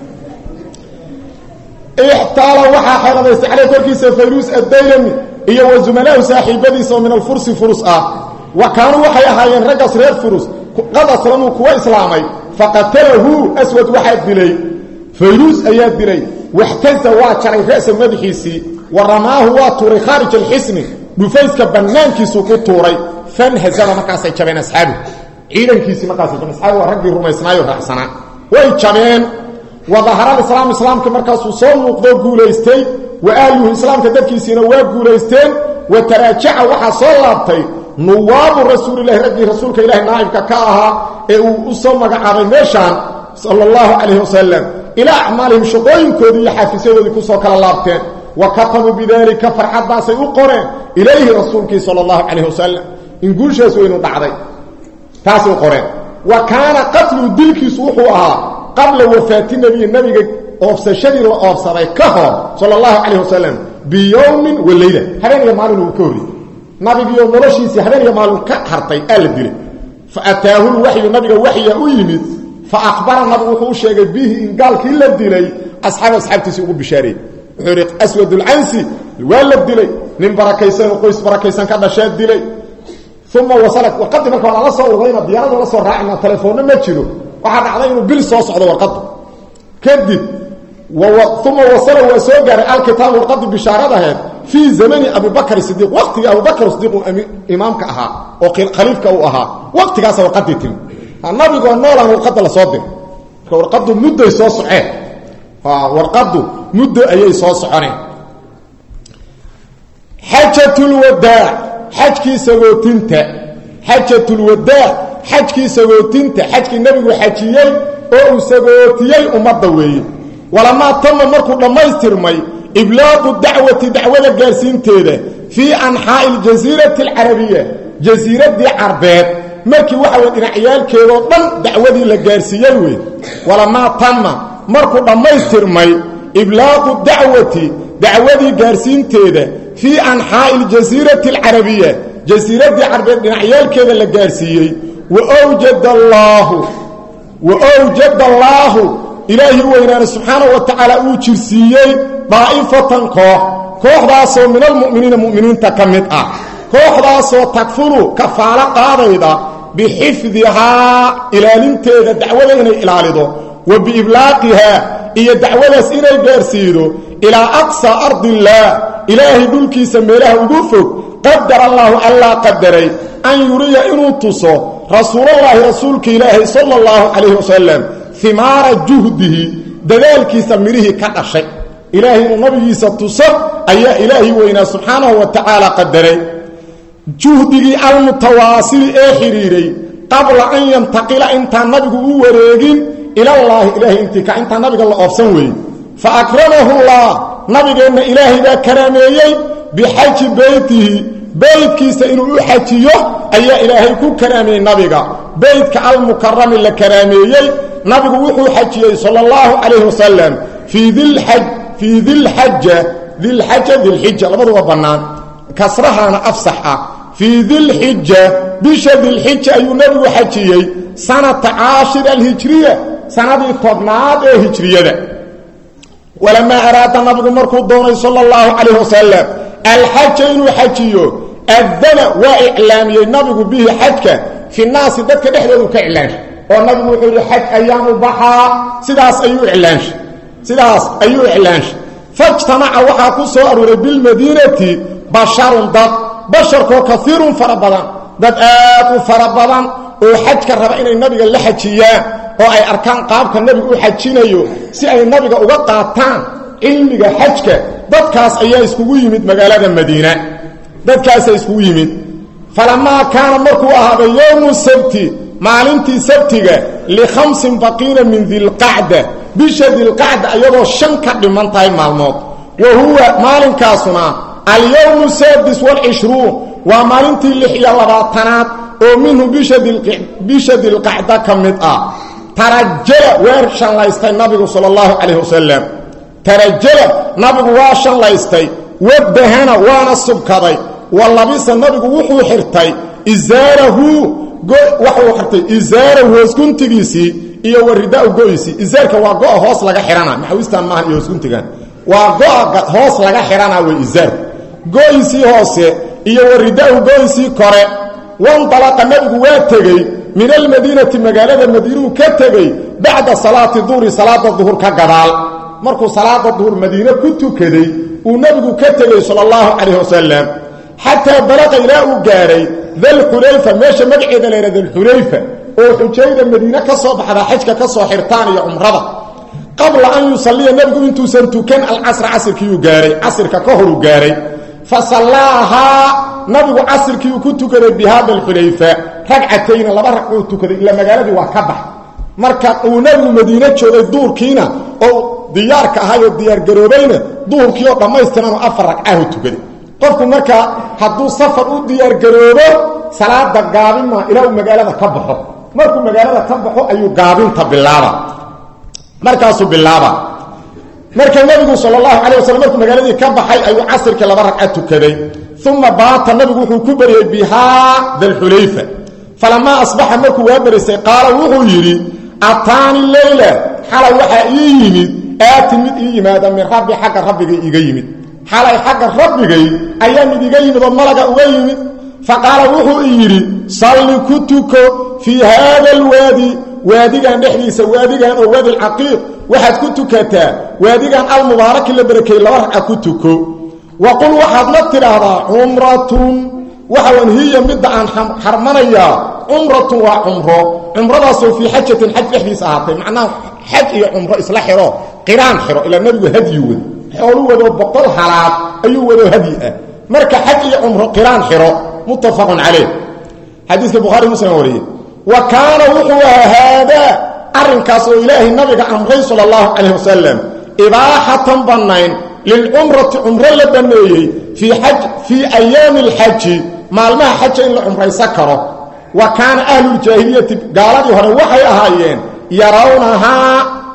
احتال وحا حيرا يستحلي كوركيس فيروس الديلمي إيه وزملاء صاحبتي سو من الفرس فرس آه وكانوا وحي أهايين رقص رير فروس قد أسلموا كوا إسلامي فقتله أسود واحد دلي فيروس أياد دلي واحتز واتشعي رأس مدحيسي ورماه واتوري خارج الحسن بفيس كبنان كيسو كتوري فانهزم مكاسي جبين أصحابه عيدا كيسي مكاسي جبين أصحابه ورقي رميسنايو رأسنا ويجبين وظهر الإسلام إسلام كمركز وصول وقضوا قوليستي وآله إسلام كدبكيسين وقوليستين وتراجع وحا صلابتي نواب رسول الله رجل رسولك إله نائبك كاها او اسمك عري ميشان صلى الله عليه وسلم الى اعمالهم شقوين كودي حافظين كسو كلا لابتين وكتبوا بذلك فرحات باسي اقرن اليه رسولك صلى الله عليه وسلم ان قول شيء سوينو دعدي تاسي اقرن وكان قتل دلك سوحوها قبل وفاة النبي النبي اوفسشدي اوفسري كهر صلى الله عليه وسلم بيوم والليله هذا يمالو كوري نبي ونرشيسي حبين يمالون كحرطي آل الدلي فأتاه الوحي نبي وحي أيمت فأخبر النبي وحوشيك به إن قال كل الدلي أصحاب أصحاب تسيقوا بشاري حرق أسود العنسي الوال الدلي من بركيسان وقويس بركيسان كان شاد الدلي ثم وصلت وقدمك على الله صور غير الديانة ولا صور راعنا تليفون مجلو وحد علينا بالصوص على وقدم كدد ثم وصل وسوغر الكتاب والقد بشارته في زمن ابو بكر الصديق وقت ابو بكر الصديق امامك اها او خليفك او اها وقت كاس وقدتم النبي قال نولا وقد لا صدق ورقد مده سو صحه ها ورقد مده اي سو صحرين حجة الوداع حجكي سغوتنته حجة الوداع حجكي سغوتنته حجكي النبي حجيي او سغوتيي امده ويه ولما تم مركو دمايسترمي ابلاغ الدعوه دعوه غارسينتيده في انحاء الجزيره العربيه جزيره دي عربيه markii waxa uu dhinaciyaalkeedo dhan dacwadii la gaarsiiyay way wala ma tamma markuu dhammaystirmay iblaaqu dacwati dacwadii gaarsiinteeda fii anxaa'i aljasiirati alcarabiya jasiiradii carbeed dhinacyaalkeeda la gaarsiiyey wa awjada allaahu wa awjada allaahu ilaahi weynaana subxaanahu wa tacaala uu jirsiiyey daa'ifatan koox kooxdaasoo min almu'miniina mu'miniinta ka mid ah kooxdaasoo takfulu kafaalo qaadayda bixifdihaa ilaalinteeda dacwada inay ilaalido wa biiblaaqihaa iyo dacwadaas inay gaarsiido ilaa aqsaa ardillaah ilaahay dhulkiisa meelaha ugu fog qadara allaahu allaa qadaray an yuriya inuu tuso rasuulallaahi rasuulka ilaahay sala allahu calayhi wasalam himaara juhdihi dadaalkiisa midhihii ka dhashay ilaahay inuu nabigiisa tuso ayaa ilaahay weynaa subxaanahu wa tacaala qadaray juhdigii almutawaasili ee xidhiiray qabla an yantaqila intaan nabigu u wareegin ilallaahi ilaahay intika intaan nabiga la oobsan weeye fa akramahu llah nabigeenna ilaahay baa karaameeyey bixaji beytihi beydkiisa inuu u xajiyo ayaa ilaahay ku karaameeyey nabiga beydka almukarami la karaameeyey nabigu wuxuu xajiyey sala allahu calayhi wasalam fii dilxaj fii dilxaja dilxaja dilxija labaduba bannaan kasrahaana afsax ah fii dilxija bisha dilxija ayuu nabigu xajiyey sanata caashir alhijriya sanadii tobnaad ee hijriyada walamaa araada nabigu markuu doonay sala allahu calayhi wasalam alxaja inuu xajiyo adana waa iclaamiyey nabigu bihi xajka fi naasi dadka dhexdoodu ka iclaanshay oo nabigu wuxuu yidhi xaj ayaamu baxaa sidaas ayuu iclaanshay sidaas ayuu iclaanshay fajtamaca waxaa ku soo aruuray bilmadiinati basharun dad basharkoo kaiirun fara badan dad aad u fara badan oo xajka raba inay nabiga la xajiyaan oo ay arkaan qaabka nabigu u xajinayo si ay nabiga uga qaataan cilmiga xajka dadkaas ayaa iskugu yimid magaalada madiina dadkaasa iskugu yimid falamaa kaana markuu ahaaday yowmu sabti maalintii sabtiga likhamsin baqiina min dilqacda bisha dilqacda ayadoo shan ka dhiman tahay maalmood wa huwa maalinkaasuna alyowmu sadis walcishruun waa maalintii lix iyo labaatanaad oo minhu bisha dilqacda ka mid ah tarajala weer shanlaystay nabigu sala allahu calayh wasalam tarajala nabigu waa shanlaystay wadahana waana subkaday wa labisa nabigu wuxuu xirtay izaarahu waxuu xirtay izaarahu hoosguntigiisii iyo waridaa go-isii izaarka waa go-a hoos laga xihana maxawistaan maahan iyo hoosguntigan waa go-a hoos laga xihana wey izaarku go-isii hoose iyo waridaa go-isii kore wandalaqa nabigu waa tegey min almadiinati magaalada madiinuu ka tegey bacda salaati duhri salaada duhur ka gadaal markuu salaada duhur madiine ku tukaday uu nabigu ka tegey sala allahu calayh wasalam xataa balaqa ilaa uu gaaray dalxulayfa meesha magaceeda la yidhah dalxulayfa oo xujayda madiine ka soo baxdaa xajka ka soo xirtaan iyo cumrada qabla an yusalliya nabigu intuusan tukan alcasra casirkiiuu gaaray casirka ka horuu gaaray fa sallaahaa nabigu casirkii uu ku tukaday bihaada alxulayfa ragcatayna laba ragcuu tukaday ila magaaladii waa ka bax marka uu nabigu madiine joogay duurkiina oo diyaarka ahaayoo diyaargaroobayna duhurkii oo dhammaystiranoo afar ragcahu tukaday qofku marka hadduu safar u diyaargaroobo salaada gaabinma ilaa uu magaalada ka baxo markuu magaalada ka baxo ayuu gaabinta bilaaba markaasuu bilaaba marka nabigu sala allahu calayh wasalam markuu magaaladii ka baxay ayuu casirkii laba ragca tukaday uma baata nabigu wuxuu ku baryey bihaa dalxulayfa falamaa asbaxa markuu waa baraysay qaala wuxuu yidhi ataani leyla xalay waxaa ii yimid aati mid ii yimaada min rabbi xagga rabbigay iga yimid xalay xagga rabbigay ayaa mid iga yimid oo malaga uga yimid faqaala wuxuu i yidhi salli ku tuko fii haada alwaadi waadigan dhexdiisa waadigan oo waadi alcaqiiq waxaad ku tukataa waadigan almubaaraki la barakeeyey laba ragca ku tuko waqul waxaad la tidhaahdaa cumratun waxawan hiya midda aan xarmanayaa cumratun waa cumro cumradaasoo fii xajatin xaj dhexdiisa ahaatay macnaha xaj iyo cumro isla xiro qiraan xiro ilaa nabigu hadyi wad xoolu wadoo boqol halaad ayuu wadoo hadyi ah marka xaj iyo cumro qiraan xiro muttafaqun calayh xadiiska bukhaari muslim wariyey wa kaana wuxuu ahaa haadaa arrinkaas oo ilaahay nabiga amray sala allahu calayh wasalam ibaaxatan bannayn lilcumrati cumro la banneeyey fii xaj fii ayaami alxaji maalmaha xaja in la cumraysan karo wa kaana ahluuljaahiliyati gaaladii hore waxay ahaayeen yarawnahaa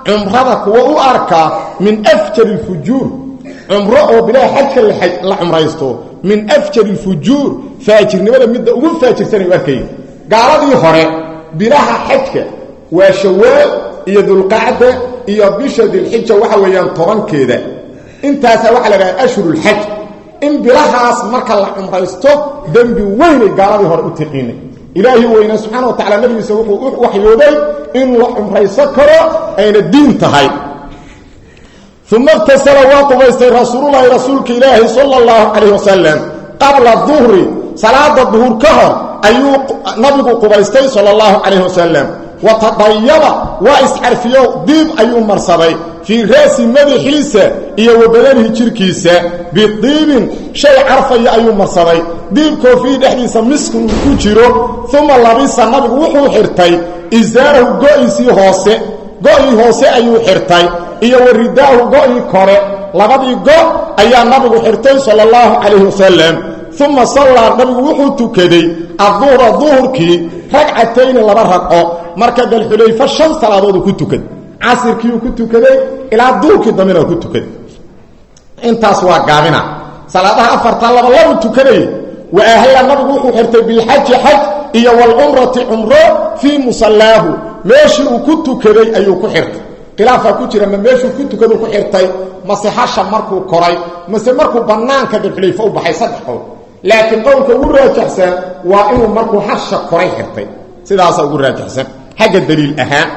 عمرها كوا أركا من أفجر الفجور عمره بلا حج لا عمريستو من أفجر الفجور فاجر نبدا مد ugu faajirsan arkay gaaladii hore bilaha xajka waa shawaal iyo dulqaada iyo bisha dilxijja waxa weeyaan tobankeeda intaas waxa la yiraahdaa ashhurul hajj in bilahaas marka la umraysto dambi weyn gaaladii hore u tiqiinay ilaahi weyna subhanahu wa ta'ala nabiga wuxuu waxyooday in la umrayso karo ayna diin tahay ثم اغتسل وقبيست رسول الله رسولك إلهي صلى الله عليه وسلم قبل الظهر صلاة الظهر كهر أيو نبي قبيستي صلى الله عليه وسلم وتطيب وإسعر فيه ديب أيو مرصبي في رأس مدحيسة إيا وبلانه تركيسة بالديب شيء عرفي أيو مرصبي ديب كوفي دحديث مسكن كجيرو ثم لبس النبي وحو حرتي إزاره قائسي هوسي قائي هوسي أيو حرتي iyo waridaahu go'i kore labadii go ayaa nabigu xirtay sallallahu alayhi wasallam thumma salla nabigu wuxuu tukaday adhuur dhuhurkii ragcatayn laba ragco marka gal xulayfa shan salaadood ku tukad asirkii ku tukaday ila dhuhurkii damina ku tukaday intaas waa gaabina salaadaha afarta laba laba tukaday wa ahla nabigu wuxuu xirtay bil hajj hajj iyo wal umrati umra fi musallahu meeshi uu ku tukaday ayuu ku xirtay خلافه كجيره ما ميشو كنتكدو ku xirtay masahasha markuu koray mase markuu banaanka dhulxilifa u baxay sadxo laakiin qowlka ugu raajixsan waa inuu markuu hasha koray xirtay sidaas ugu raajixsan haga daliil ahaan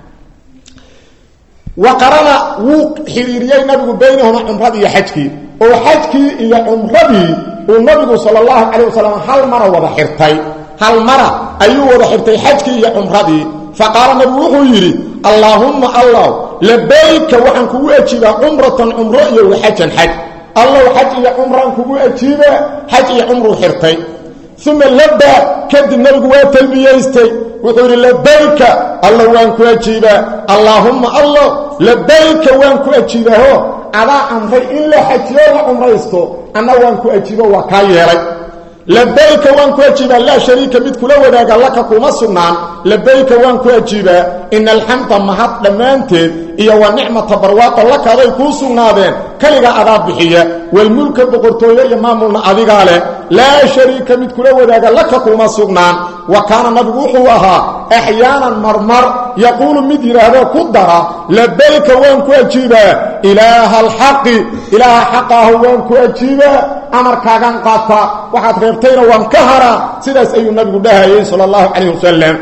وقرنا وحريريي نبي بينهما عمره iyo xajki oo xajki iyo umradii oo nabigu sallallahu alayhi wasallam hal mara wada xirtay hal mara ayuu wada xirtay xajki iyo umradii فقال النبي وحيري اللهم الله لبيك وحن كو اجيبا عمره عمره وحجا حج الله حج يا عمره كو اجيبا حج يا عمره حرتي ثم لبى كد النبي وتلبيستي وحيري لبيك الله وان كو اجيبا اللهم الله لبيك وان كو اجيبا هو على امر الا حج وعمره استو انا وان كو اجيبا وكايري لبيك وان كوجيبا لا شريك مد كلا وداغ لك كما سنان لبيك وان كوجيبا ان الحمد مهد دمانتي iyo wa ni'mata barwaaqo laka ay ku sugnaadeen kaliga adaab bixiya wal mulka boqortooyo iyo maamulna adiga leh la shariika mid kula wadaaga laka kuma sugnaan wa kana nabigu wuxuu ahaa ahyaanan marmar yaqulu mid yiraahdo ku dara labayka waan ku ajiiba ilaaha alhaq ilaaha haqahu waan ku ajiiba amarkaagan qaata waxaad reebtayna waan ka hara sidaas ayuu nabigu dhahaayay sallallahu alayhi wasallam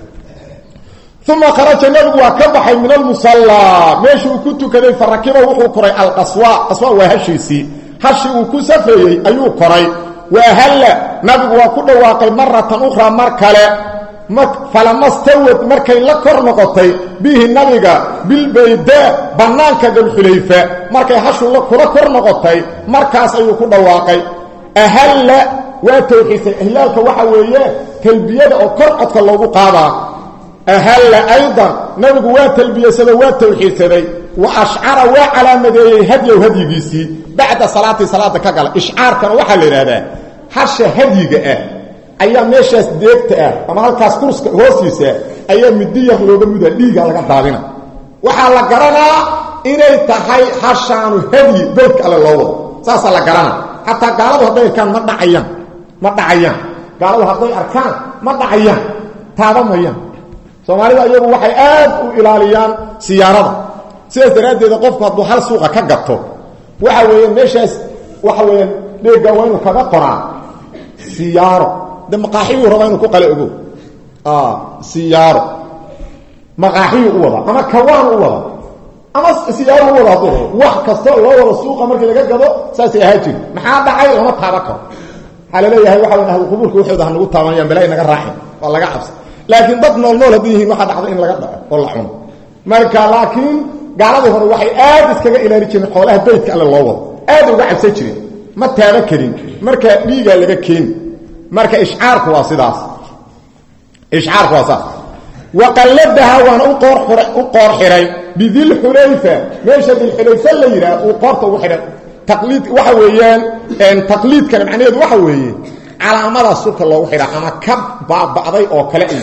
ثم خرج النبي وكبحي من المصلى ماشي كنت كذا فركبه وحو كري القصواء قصواء وهشيسي هشي وكسفي ايو كري واهل نبي وكل واقع مره اخرى مركله فلما استوت مركي لكر نقطي به النبي بالبيداء بنانك الحليفه مركي هشو لكر كر نقطي مركاس ايو كل واقع اهل وتوحيد اهلالك waxa weeye talbiyada oo kor codka loogu qaada أهل أيضا نبي واتلبية سلوات توحيد سبي وأشعر وعلامة هدي وهدي بيسي بعد صلاة صلاة كقل إشعار كان وحل هذا حش هدي جاء أيام ماشي ديكت أما هالكاس كورس هوسيسة أيام مدية خلوق المدة ليجا لقى طارنا وحال قرنا إني تحي حشان هدي بيت على الله ساس على قرنا حتى قالوا هذا كان مدة أيام مدة أيام قالوا هذا أركان مدة أيام تابع أيام Soomaalida ayagu waxay aad u ilaaliyaan siyaarada sidaas daraadeed qofku haduu hal suuqa ka gato waxa weeyaan meeshaas waxa weeyaan deega weyn kaga qoraa siyaaro de maqaaxiyo raba inuu ku qale ogo ah siyaaro maqaaxiyo u wada ama kawaan u wada ama siyaaro u wada wax kasta loo wada suuqa markii laga gado saas ay haajin maxaa dhacay lama taabako xalaleeyahay waxa weeyaan qubuurku wuxuu nagu taabanayaan balay naga raaxin waa laga cabsi laakiin dad nool nool hadii waxa dhacdo in laga dhaco oo la cuno marka laakiin gaalada hore waxay aad iskaga ilaali jireen xoolaha beedka alla loo wado aad uga cabsan jireen ma taaba karin marka dhiiga laga keen marka ishcaarku waa sidaas ishcaarku waa sidaas وقلدها وانا اقور اقور حري بذي الحليفه ماشي بالحليفه اللي يرا وقورته وحده تقليد waxa weeyaan ان تقليد kan macnaheedu waxa weeye calaamada suuqa loo xira ama ka baabacday oo kale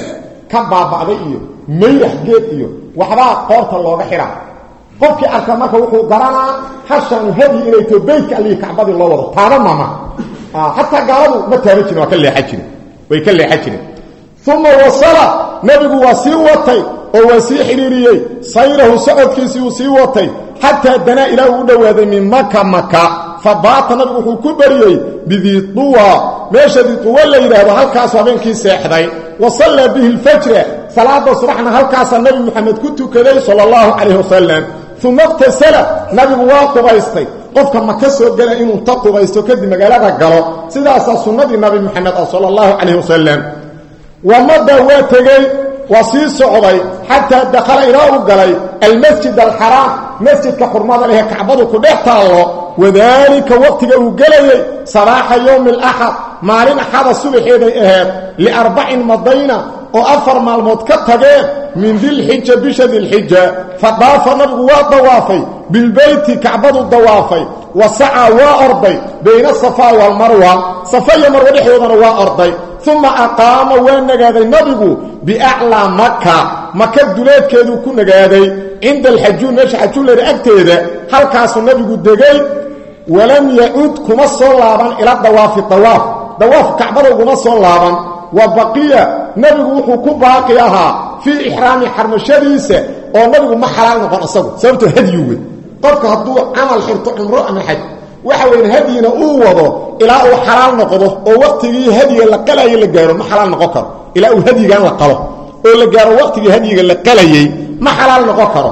كبابا إيو ميرح جيد إيو وحبا قورت الله بحرا قفك أركا مركا وحو قرانا حشان هدي إليتو بيتك اللي كعباد الله وضع طارا ماما آه حتى قالوا ما تابتنا وكالي حجنا ويكالي حجنا ثم وصل نبي وسيوتي ووسي حريريي صيره سعد كيسي وسيوتي حتى دنا إلى ودواد من مكة مكة فبات نبي كبريي بذي طوى ماشى ذي طوى الليلة وهالكاس وبينكي سيحدي وصلى به الفجر صلاة صبحنا هالكاس النبي محمد كنت كذي صلى الله عليه وسلم ثم اغتسل نبي واقف يستي قف كما كسو قال انه تقو يستو كدي مغالada galo sidaas sunnadii nabi maxamed sallallahu alayhi wasallam ومضى واتغي وسي سعودي حتى دخل الى وغلي المسجد الحرام مسجد كحرمه له كعبده كدهتالو وذلك وقت وغلي صباح يوم الاحد مالين احد الصبحيدي اهاب لاربع مضينا وافر مالمود كتغين من ذي الحجه بشذ الحجه فطاف نبي وطوافي بالبيت كعبده الضوافي وسعى وارضي بين الصفا والمروه صفا والمروه دحيودنا وارضي ثم أقام ونغادي النبي بأعلى مكة مكة دولات كيدو كنغادي عند الحجون ماشي حجون لرأكتيده هل كاس النبي دغاي ولم يعود كما صلابا إلى الضواف الطواف ضواف كعبة كما صلابا وبقي نبي وحو كباقيها في إحرام حرم الشريسة ونبي ما حلال نقن أصبه سببته هديوه قفك هدو عمل حرطو عمرو أم الحج وحوين هدينا او وضو الى او حلال نقضه او وقتي هديه لا قلاي لا غيره ما حلال نقو الى او هديغان لا قلو او لا غيره وقتي هديغا لا قلاي ما حلال نقو كرو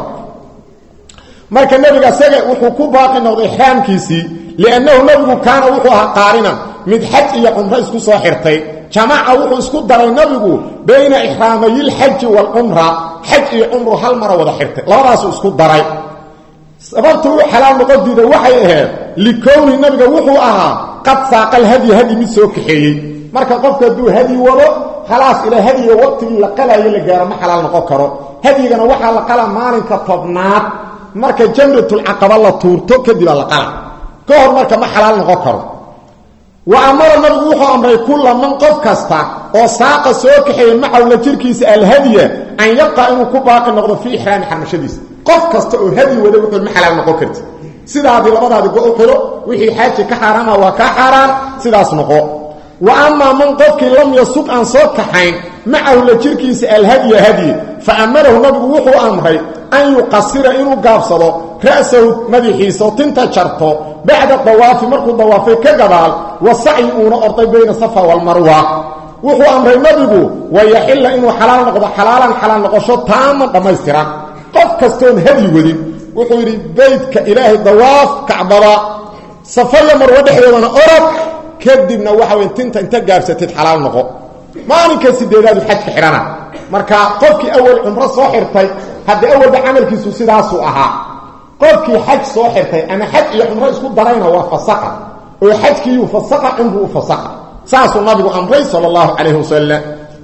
marka nabiga saga wuxuu ku baaqi noqday xaamkiisi lianahu nabigu kaana wuxuu ahaa qaarina mid xaj iyo umra isku soo xirtay jamaa wuxuu isku daray nabigu bayna ihraamil hajj wal umra hajj iyo umru hal mar wada xirtay labadaas isku daray sababtu xalaal noqodida waxay ahayd لكون النبي وحو اها قد ساق الهدي هدي من سو كخيي marka qofka duu hadi wado خلاص الى هدي وقت la qalay la gaaro ma xalaal noqon karo hadigana waxa la qala maalinka tobnaad marka jamratul aqaba la tuurto kadib la qala goor marka ma xalaal noqon karo wa amara nabi wuxuu amray kullu man qof kasta oo saaqa soo kaxay macawla jirkiisa al hadiya an yaqa inuu ku baaqi noqdo fi ihraam xarmashadiis qof kasta oo hadi wada wuxuu ma xalaal noqon karti sidaadi labadaadi go xiro wixii xaaji ka xaraama waa ka xaraan sidaas noqo wa amma man qofki lam yasuq an soo kaxayn macahu la jirkiisa al hadiya hadi fa amarahu nabi wuxuu amray an yuqassira inuu gaabsado ra'sahu madaxiisa tinta jarto bacda tawaaf markuu tawaafay ka gadaal wa sa'i una orday bayna safa wal marwa wuxuu amray nabigu wa yahilla inuu xalaal noqdo xalaalan xalaal noqosho taam dhamaystiran qof kastoon hadi wadin wuxuu yiri beedka ilaahay dawaaf kacbada safaya marwa dhexdeedana orod kadibna waxa weyn tinta inta gaabsatid xalaal noqo maalinka sideedaad xajka xirana marka qofkii awal umra soo xirtay hadii awal amalkiisu sidaas uu ahaa qofkii xaj soo xirtay ama xaj iyo umra isku darayna waa fasaqa oo xajkii uu fasaqa inuu u fasaqa saasu nabigu amray sallallahu alayhi wasallam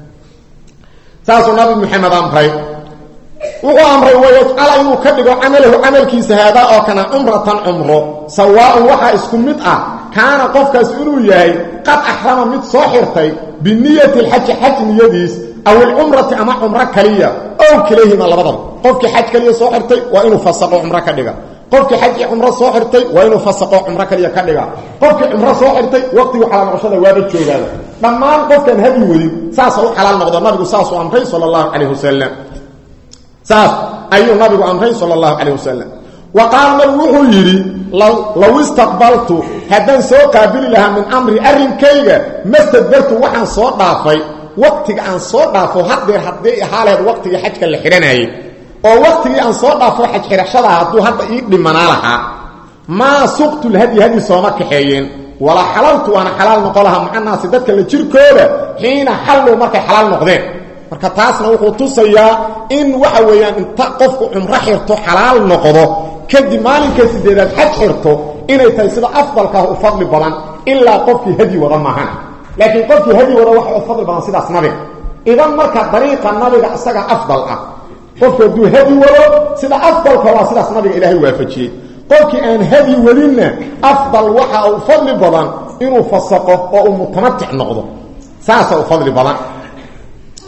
saasu nabi muhammad amray وأمر ويجعل إنه كدغو عمله عمل كيس هذا أو كان عمرة عمره سواء وحا اسكم متأ كان قفك اسئلو ياهي قد أحرم مت صاحرتي بالنية الحج حج نيديس أو العمرة أما عمرة كلية أو كليهما لبضل قفك حج كلية صاحرتي وإنه فسقوا عمرة كدغا قفك حج عمرة صاحرتي وإنه فسقوا عمرة كلية كدغا قفك عمرة صاحرتي وقت وحلال رشد وابد شوغادا لما قفك هدي ودي ساسو حلال نقضى النبي ساسو أمري صلى الله عليه وسلم ساس أيها النبي أمري صلى الله عليه وسلم وقال نبوه يري لو, لو استقبلت هدان سوء قابل لها من أمري أرم كيغا ما استدبرت وحن صوت ضعفي وقتك عن صوت ضعفه حدير حدير حالة وقتك حجك اللي حراني او وقتك عن صوت ضعفه حج حرشدها هدو حتى يقدم منالها ما سقت الهدي هدي صومك حيين ولا حللت وانا حلال نقولها مع الناس دادك اللي تشيركولا حين حلوا مركي حلال نقدين marka taasna wuxuu tusayaa in waxa weeyaan inta qofku umra xirto xalaal noqdo kadib maalinka sideedaad xaj xirto inay tahay sida afdalka u fadli badan illa qofkii hadi wada maahan laakiin qofkii hadi wada waxa u fadli badan sidaas nabiga idan marka dariiqa nabiga asaga afdal ah qofku duu hadi wada sida afdalka waa sidaas nabiga ilaahay waafajiyay qofkii aan hadi wadina afdal waxa u fadli badan inuu fasaqo oo uu mutamattic noqdo saasa u fadli badan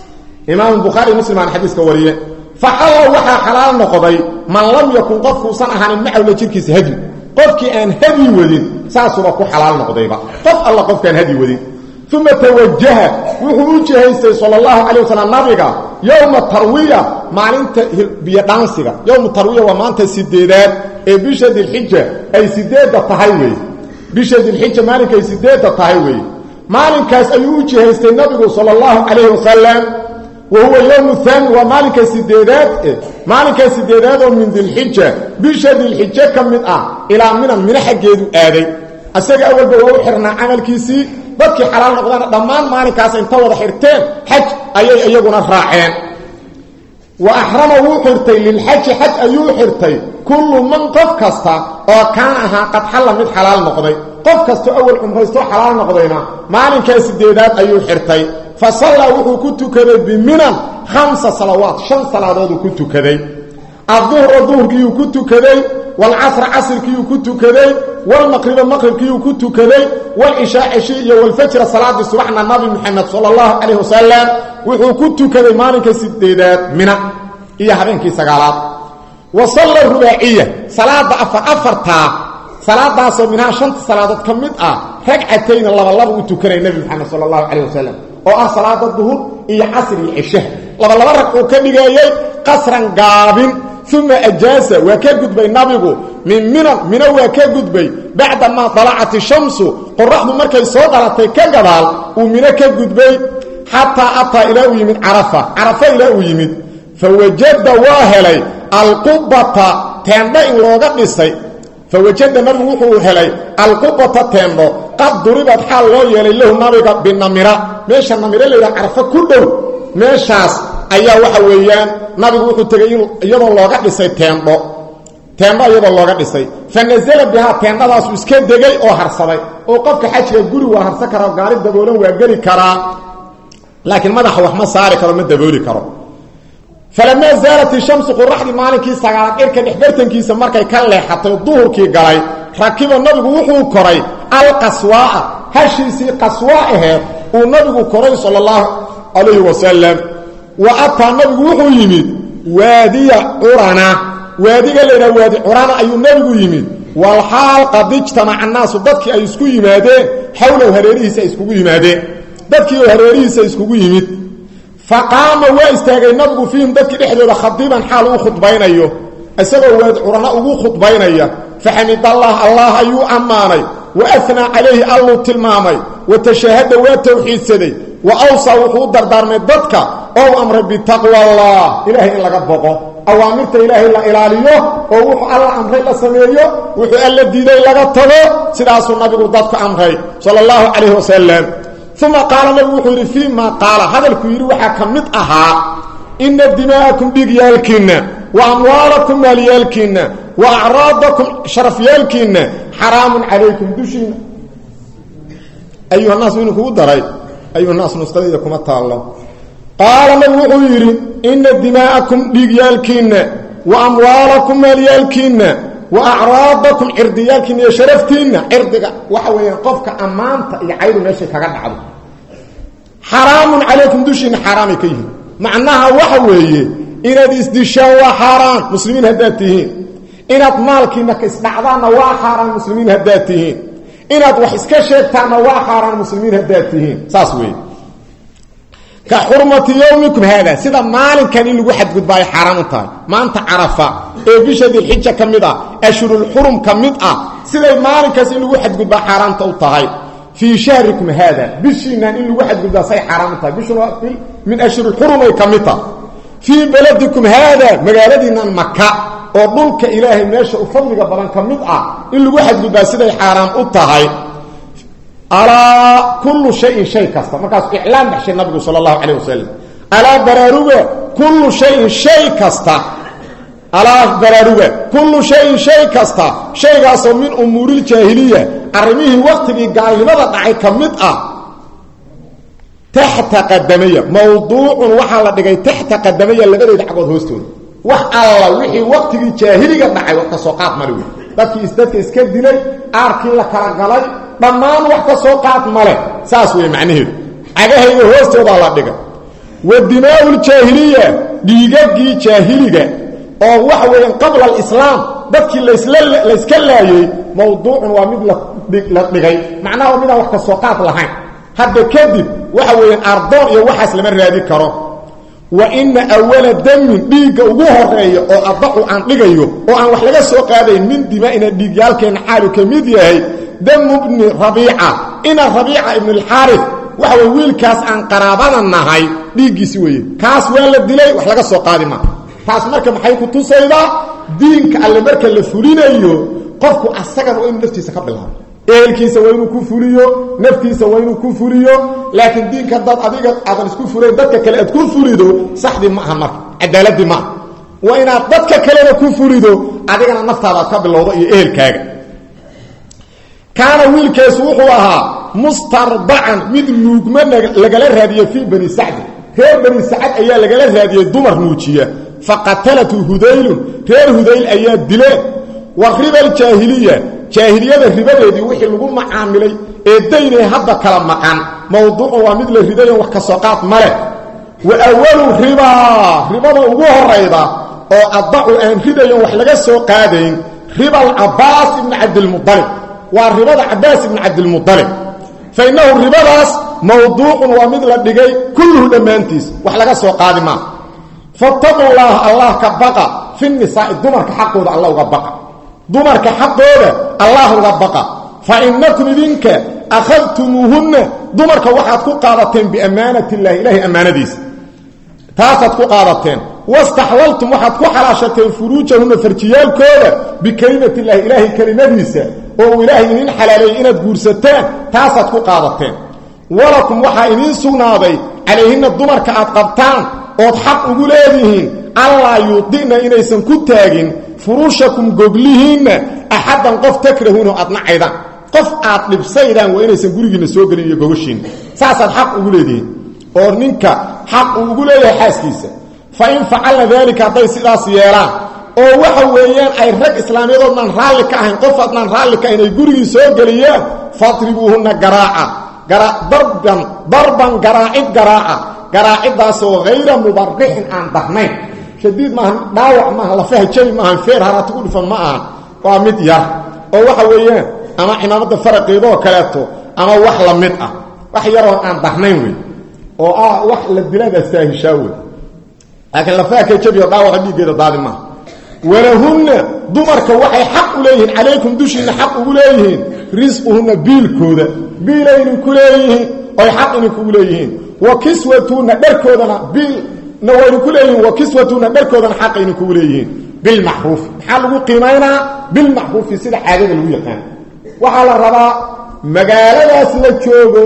إمام البخاري مسلم عن حديث كوريه فحل وحا حلال نقضي من لم يكن قفك صنعا المعه لجيركيس هدي قفك ان هدي ودين ساسو كو حلال نقضي با قف الله قفك ان هدي ودين ثم توجه وحوجه صلى الله عليه وسلم نبيغا يوم الترويه مالنت بيدانسيغا يوم الترويه ومانت سيديدات اي بشد الحجه اي سيديده تهيوي بشد الحجه مالك اي سيديده تهيوي مالكاس ايوجه النبي صلى الله عليه وسلم وهو يوم الثاني ومالك السديدات مالك السديدات من ذي الحجة بشد الحجة كم من آه إلى من من حقيدو آدي السيقى أول بوهو حرنا عمل كيسي بدكي حلال نقضان ضمان مالك انتوض حرتين حج أي أيقنا راعين وأحرمه حرتي للحج حج أيو حرتي كل من قف كستا وكانها قد حل من حلال نقضي قف كستا أول عمريستو حلال نقضينا مالك السديدات أيو حرتي فصلى وحو كنت كذي بمنا خمس صلوات شن صلوات كنت كذي الظهر الظهر كيو كنت كذي والعصر عصر كيو كنت كذي والمغرب المغرب كيو كنت كذي والعشاء عشية والفجر صلاة الصبحنا النبي محمد صلى الله عليه وسلم وحو كنت كذي مالك سديدات منا إيا حبينكي سقالات وصلى الرباعية صلاة أفر أفرتا صلاة داسو منها شنط صلاة كمدة ركعتين الله والله وتكري النبي محمد صلى الله عليه وسلم oo salaada duhur iyo asr iyo isha laba laba rag oo ka dhigayay qasran gaabin thumma ajasa wa ka gudbay nabigu min mina mina wa ka gudbay bacda ma tala'at ash-shamsu qorraxdu markay soo dhalatay ka gadaal uu mina ka gudbay hatta ata ila yimid arafa arafa ila yimid fawajada wa helay al-qubbata tanda in looga dhisay fawajada nabigu wuxuu helay al-qubbata tando qad duribat hal loo yeelay lahu nabiga binamira meesha namira leeyahay arfa ku dhow meeshaas ayaa waxa weeyaan nabigu wuxuu tagay iyadoo looga dhisay teendo teendo iyadoo looga dhisay fanazala biha teendadaas iska degay oo harsaday oo qofka xajka guri waa harsa karo gaari daboolan waa gali karaa laakiin madaxa wax ma saari karo ma dabooli karo فلما زالت الشمس قرحدي مالكي سغاد إركا دحبرتنكيسا markay ka leexatay duhurkii galay rakiba nabigu wuxuu koray alqaswaa hashiisi qaswaa aheed uu nabigu koray sallallahu alayhi wasallam wa ata nabigu wuxuu yimid waadiya urana waadiga leeyahay waadi urana ayuu nabigu yimid wal hal qad ijtama an-nas dadkii ay isku yimaadeen xawla hareerihiisa isku yimaadeen dadkii hareerihiisa isku yimid فقام واستاغي نبغ فيهم دك دخدودا خطيبا حال او خطبينيو اسغو واد قرانا او خطبينيا فحمد الله الله ايو اماني واثنى عليه الله تلمامي وتشهد وتوحيد سدي واوصى وحو دردارمي ددك او امر بتقوى الله الهي ان لغا بقو اوامرته الهي لا الاليو او وحو الله امر لا سميهو وحو الله ديداي لغا تلو سداسو نبي ددك امري صلى الله عليه وسلم ثم قال له فيما قال هذا الكوير وحا كمد اها ان دماءكم بيالكن واموالكم ماليالكن واعراضكم شرفيالكن حرام عليكم دشين ايها الناس منكم دراي ايها الناس نستريدكم الله قال له ان دماءكم بيالكن واموالكم ماليالكن واعراضكم عرديالكن يا شرفتين عردك waxa weeyaan qofka amaanta iyo caydu meesha kaga dhacdo حرام عليكم دشين حرام كيه معناها waxa weeye inaad isdishaan waa حرام muslimiin hadaatihiin inaad maalkiina ka isdhacdaana waa حرام muslimiin hadaatihiin inaad wax iska sheegtaana waa حرام muslimiin hadaatihiin saas weeye ka xurmati yawmikum hada sida maalinkan in lagu xadgudbay xaraam tahay maanta arafa ee bishada xijja kamida ashurul hurum kamida sida maalinkaas in lagu xadgudbay xaraamta u tahay fi shahrikum hada bishina in lagu xadgudbay say xaraam tahay bishuna min ashurul hurum ay kamida fi baladikum hada magaaladina makka oo dhulka ilaahay meesha u fadliga badan kamida in lagu xadgudbay sida xaraam u tahay على كل شيء شيء كستا مركز اعلان بحشي النبي صلى الله عليه وسلم على براروبة كل شيء شيء كستا على براروبة كل شيء شيء كستا شيء كستا من أمور الجاهلية أرميه وقت بيقال لماذا دعي كمدأة تحت قدمية موضوع وحالة دقي تحت قدمية اللي قد يدعقوا هوستون وحالة وحي وقت الجاهلية دعي وقت سوقات مروي dadkii isdadka iska dilay aarkii la kala galay dhammaan wax ka soo qaad male saas way macnaheedu agahayga hoostooda la dhiga wadimaa'u ljaahiliya dhiigagii jaahiliga oo waxa weeyaan qabla alislaam dadkii layska laayey mawduucun waa mid la dhigay macnaha waa midaan wax ka soo qaad lahayn hadda kadib waxa weeyaan ardoon iyo waxaas lama raadi karo wa ina awala damin dhiigga ugu horeeya oo adacu aan dhigayo oo aan wax laga soo qaadayn min dimaa'ina dhiigyaalkeenna xaalu ka mid yahay damu bni rabiica ina rabiica ibn alxaarif waxa way wiilkaas aan qaraabada nahay dhiiggiisi weeye kaas waa la dilay wax laga soo qaadi ma taas marka maxay ku tusaydaa diinka alle marka la fulinayo qofku asagan oo in naftiisa ka bilaabo eelkiisa waa inuu ku fuliyo naftiisa waa inuu ku fuliyo laakiin diinka dad adiga aadan isku fulayn dadka kale aad ku fulido saxdi ma aha marka cadaaladi ma waa inaad dadka kalena ku fulido adigana naftaada ka bilowdo iyo eelkaaga kaana wiilkaas wuxuu ahaa mustardacan mid nuugma lagala raadiyey fii bani sacdi reer bani sacad ayaa lagala raadiyey dumar nuujiya faqatalatu hudaylun reer hudayl ayaa dileen wa riba aljaahiliya jaahiliyada ribadeedii wixii lagu macaamilay ee daynay hadda kala maqan mawduucu waa mid la ridayo wax ka soo qaad male wa awalu riba ribada ugu horeyda oo adacu aan ridayo wax laga soo qaadayn riba al-Abbas ibn Abd al-Muttalib wa ribada Abbas ibn Abd al-Muttalib fa innahu ribadaas mawduucun waa mid la dhigay kullu dhamaantiis wax laga soo qaadi ma fattaqullaha allah ka baqa fi nisaa dumarka xaqooda allah uga baqa dumarka xaqooda allah uga baqa fa innakum idinka akhadtumuhunna dumarka waxaad ku qaadateen bi amaanati allah ilahi amaanadiis taasad ku qaadateen wastahlaltum waxaad ku xalaashateen furuujahunna farjiyaalkooda bi kalimati allah ilahi kalimadiisa oo ilaahi idin xalaalay inaad guursataan taasad ku qaadateen walakum waxa idin sugnaaday calayhinna dumarka aad qabtaan ood xaq ugu leedihiin allaa yuudina inaysan ku taagin furuushakum goglihiinna axaddan qof takrahuuna aad nacaydan qof aad dhibsaydaan waa inaysan gurigiinna soo gelin iyo gogoshiinna saasaad xaq ugu leedihiin oo ninka xaq uu ugu leeyahay xaaskiisa fa in facalna daalika hadday sidaas yeelaan oo waxa weeyaan ay rag islaamiyadoodnaan raalli ka ahayn qof aadnaan raalli ka ahayn ay gurigii soo geliyaan fadribuuhunna garaaca darban darban garaacid garaaca garaacidaasoo hayra mubarixin aan darnayn shadiid maahan dhaawac maaha lafaha jabi maahan feer haraati u dhufan ma ahan waa mid yar oo waxa weeyaan ama cimaamada faraqeedoo kaleeto ama wax la mid ah wax yaroo aan darnayn wey oo ah wax la dilada saahishaa wey laakiin lafaha ka jabiyo dhaawaca dhiiggeeda daadi maaha walahunna dumarka waxay xaq u leeyihiin calaykum dushiinna xaq ugu leeyihiin risquhunna biilkooda biilay idinku leeyihiin oy xaq idinkugu leeyihiin wa kiswatuuna dharkoodana biilna waa idinku leeyihiin wa kiswatuuna dharkoodana xaq idinkugu leeyihiin bilmacruufi maxaa lagu qiimaynaa bilmacruufi sida caadada lagu yaqaan waxaa la rabaa magaaladaas la joogo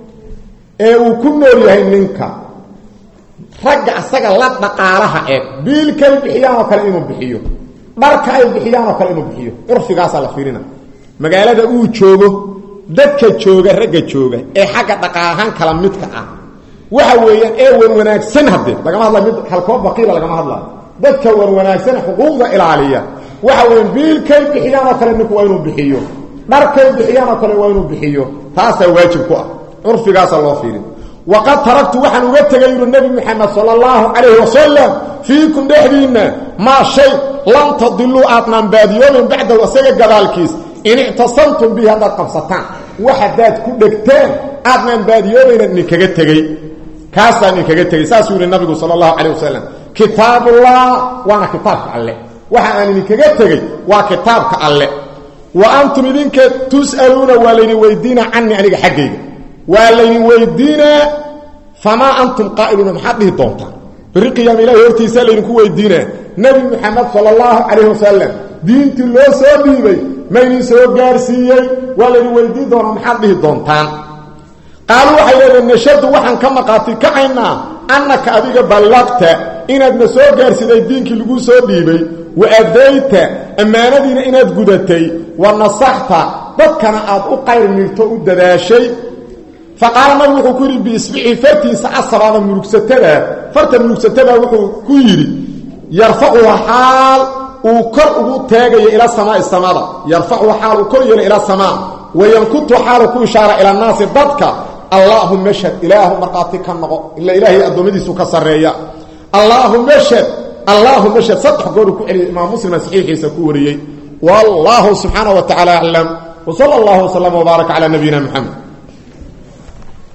ee uu ku nool yahay ninka ragga asaga la dhaqaalaha ee biilkay bixiyaan oo kale inuu bixiyo dharka ay bixiyaan oo kale inuu bixiyo urfigaasaa la fiirina magaalada uu joogo dadka jooga ragga jooga ee xagga dhaqaalahaan kala midka ah waxa weeyaan ee wan wanaagsan hadde lagama hadla mid halkoo baqiila lagama hadla dadka wan wanaagsan xuquuqda ilaaliya waxa weeyaan biilkay bixiyaan oo kale ninku waa inuu bixiyo dharkay bixiyaan oo kale waa inuu bixiyo taasaa waajib ku ah urfigaasaa loo fiirin waqad taraktu waxaan uga tegay yiri nabi maxamed sallallahu alayhi wasallam fiikum dahdiina ma shay lan tadillu atnan baadiyoon bacda wasaga gadaalkiis in itasantum bi hada qabsatan waxadaad ku dhigteen atnan baadiyoon in kaga tegay kaasaan in kaga tegay saas yiri nabigu sallallahu alayhi wasallam kitaabullah wa kitaabka alle waxa aan in kaga tegay waa kitaabka alle wa antum idinka tusaluna walini weydiina anni aniga xaqayga وَلَيْنِ وَيْدِينَا فَمَا أَنْتُمْ قَائِلُونَ محَدِّهِ دونتا برقيام إلهي ورتيسا لينكو ويدينا نبي محمد صلى الله عليه وسلم دينتي الله سوبيبي مين سو غارسيي ولن ويدي دون محدِّهِ دونتا قالوا حيلا نشد وحن كما قاتي كعينا أنك أبيك بلغت إناد نسو غارسيي دينك لغو سوبيبي وأديت أماندين إناد قدتي ونصحت dadkana aad u qayr mirto u dadaashay faqaal ma wuxuu ku yiri bisbi'i fartiisa asrada murugsatada farta murugsatada wuxuu ku yiri yarfa'u hal uu kor ugu taagayo ila samaa samada yarfa'u hal uu kor yeelo ila samaa wayankutu hal ku ishaara ila naas dadka اللهم اشهد إله مرقاتي كنقو إلا إلهي أدومديسو كسرية اللهم اشهد اللهم اشهد صدح قولك إمام مسلم صحيحي سكوري والله سبحانه وتعالى أعلم وصلى الله وسلم وبارك على نبينا محمد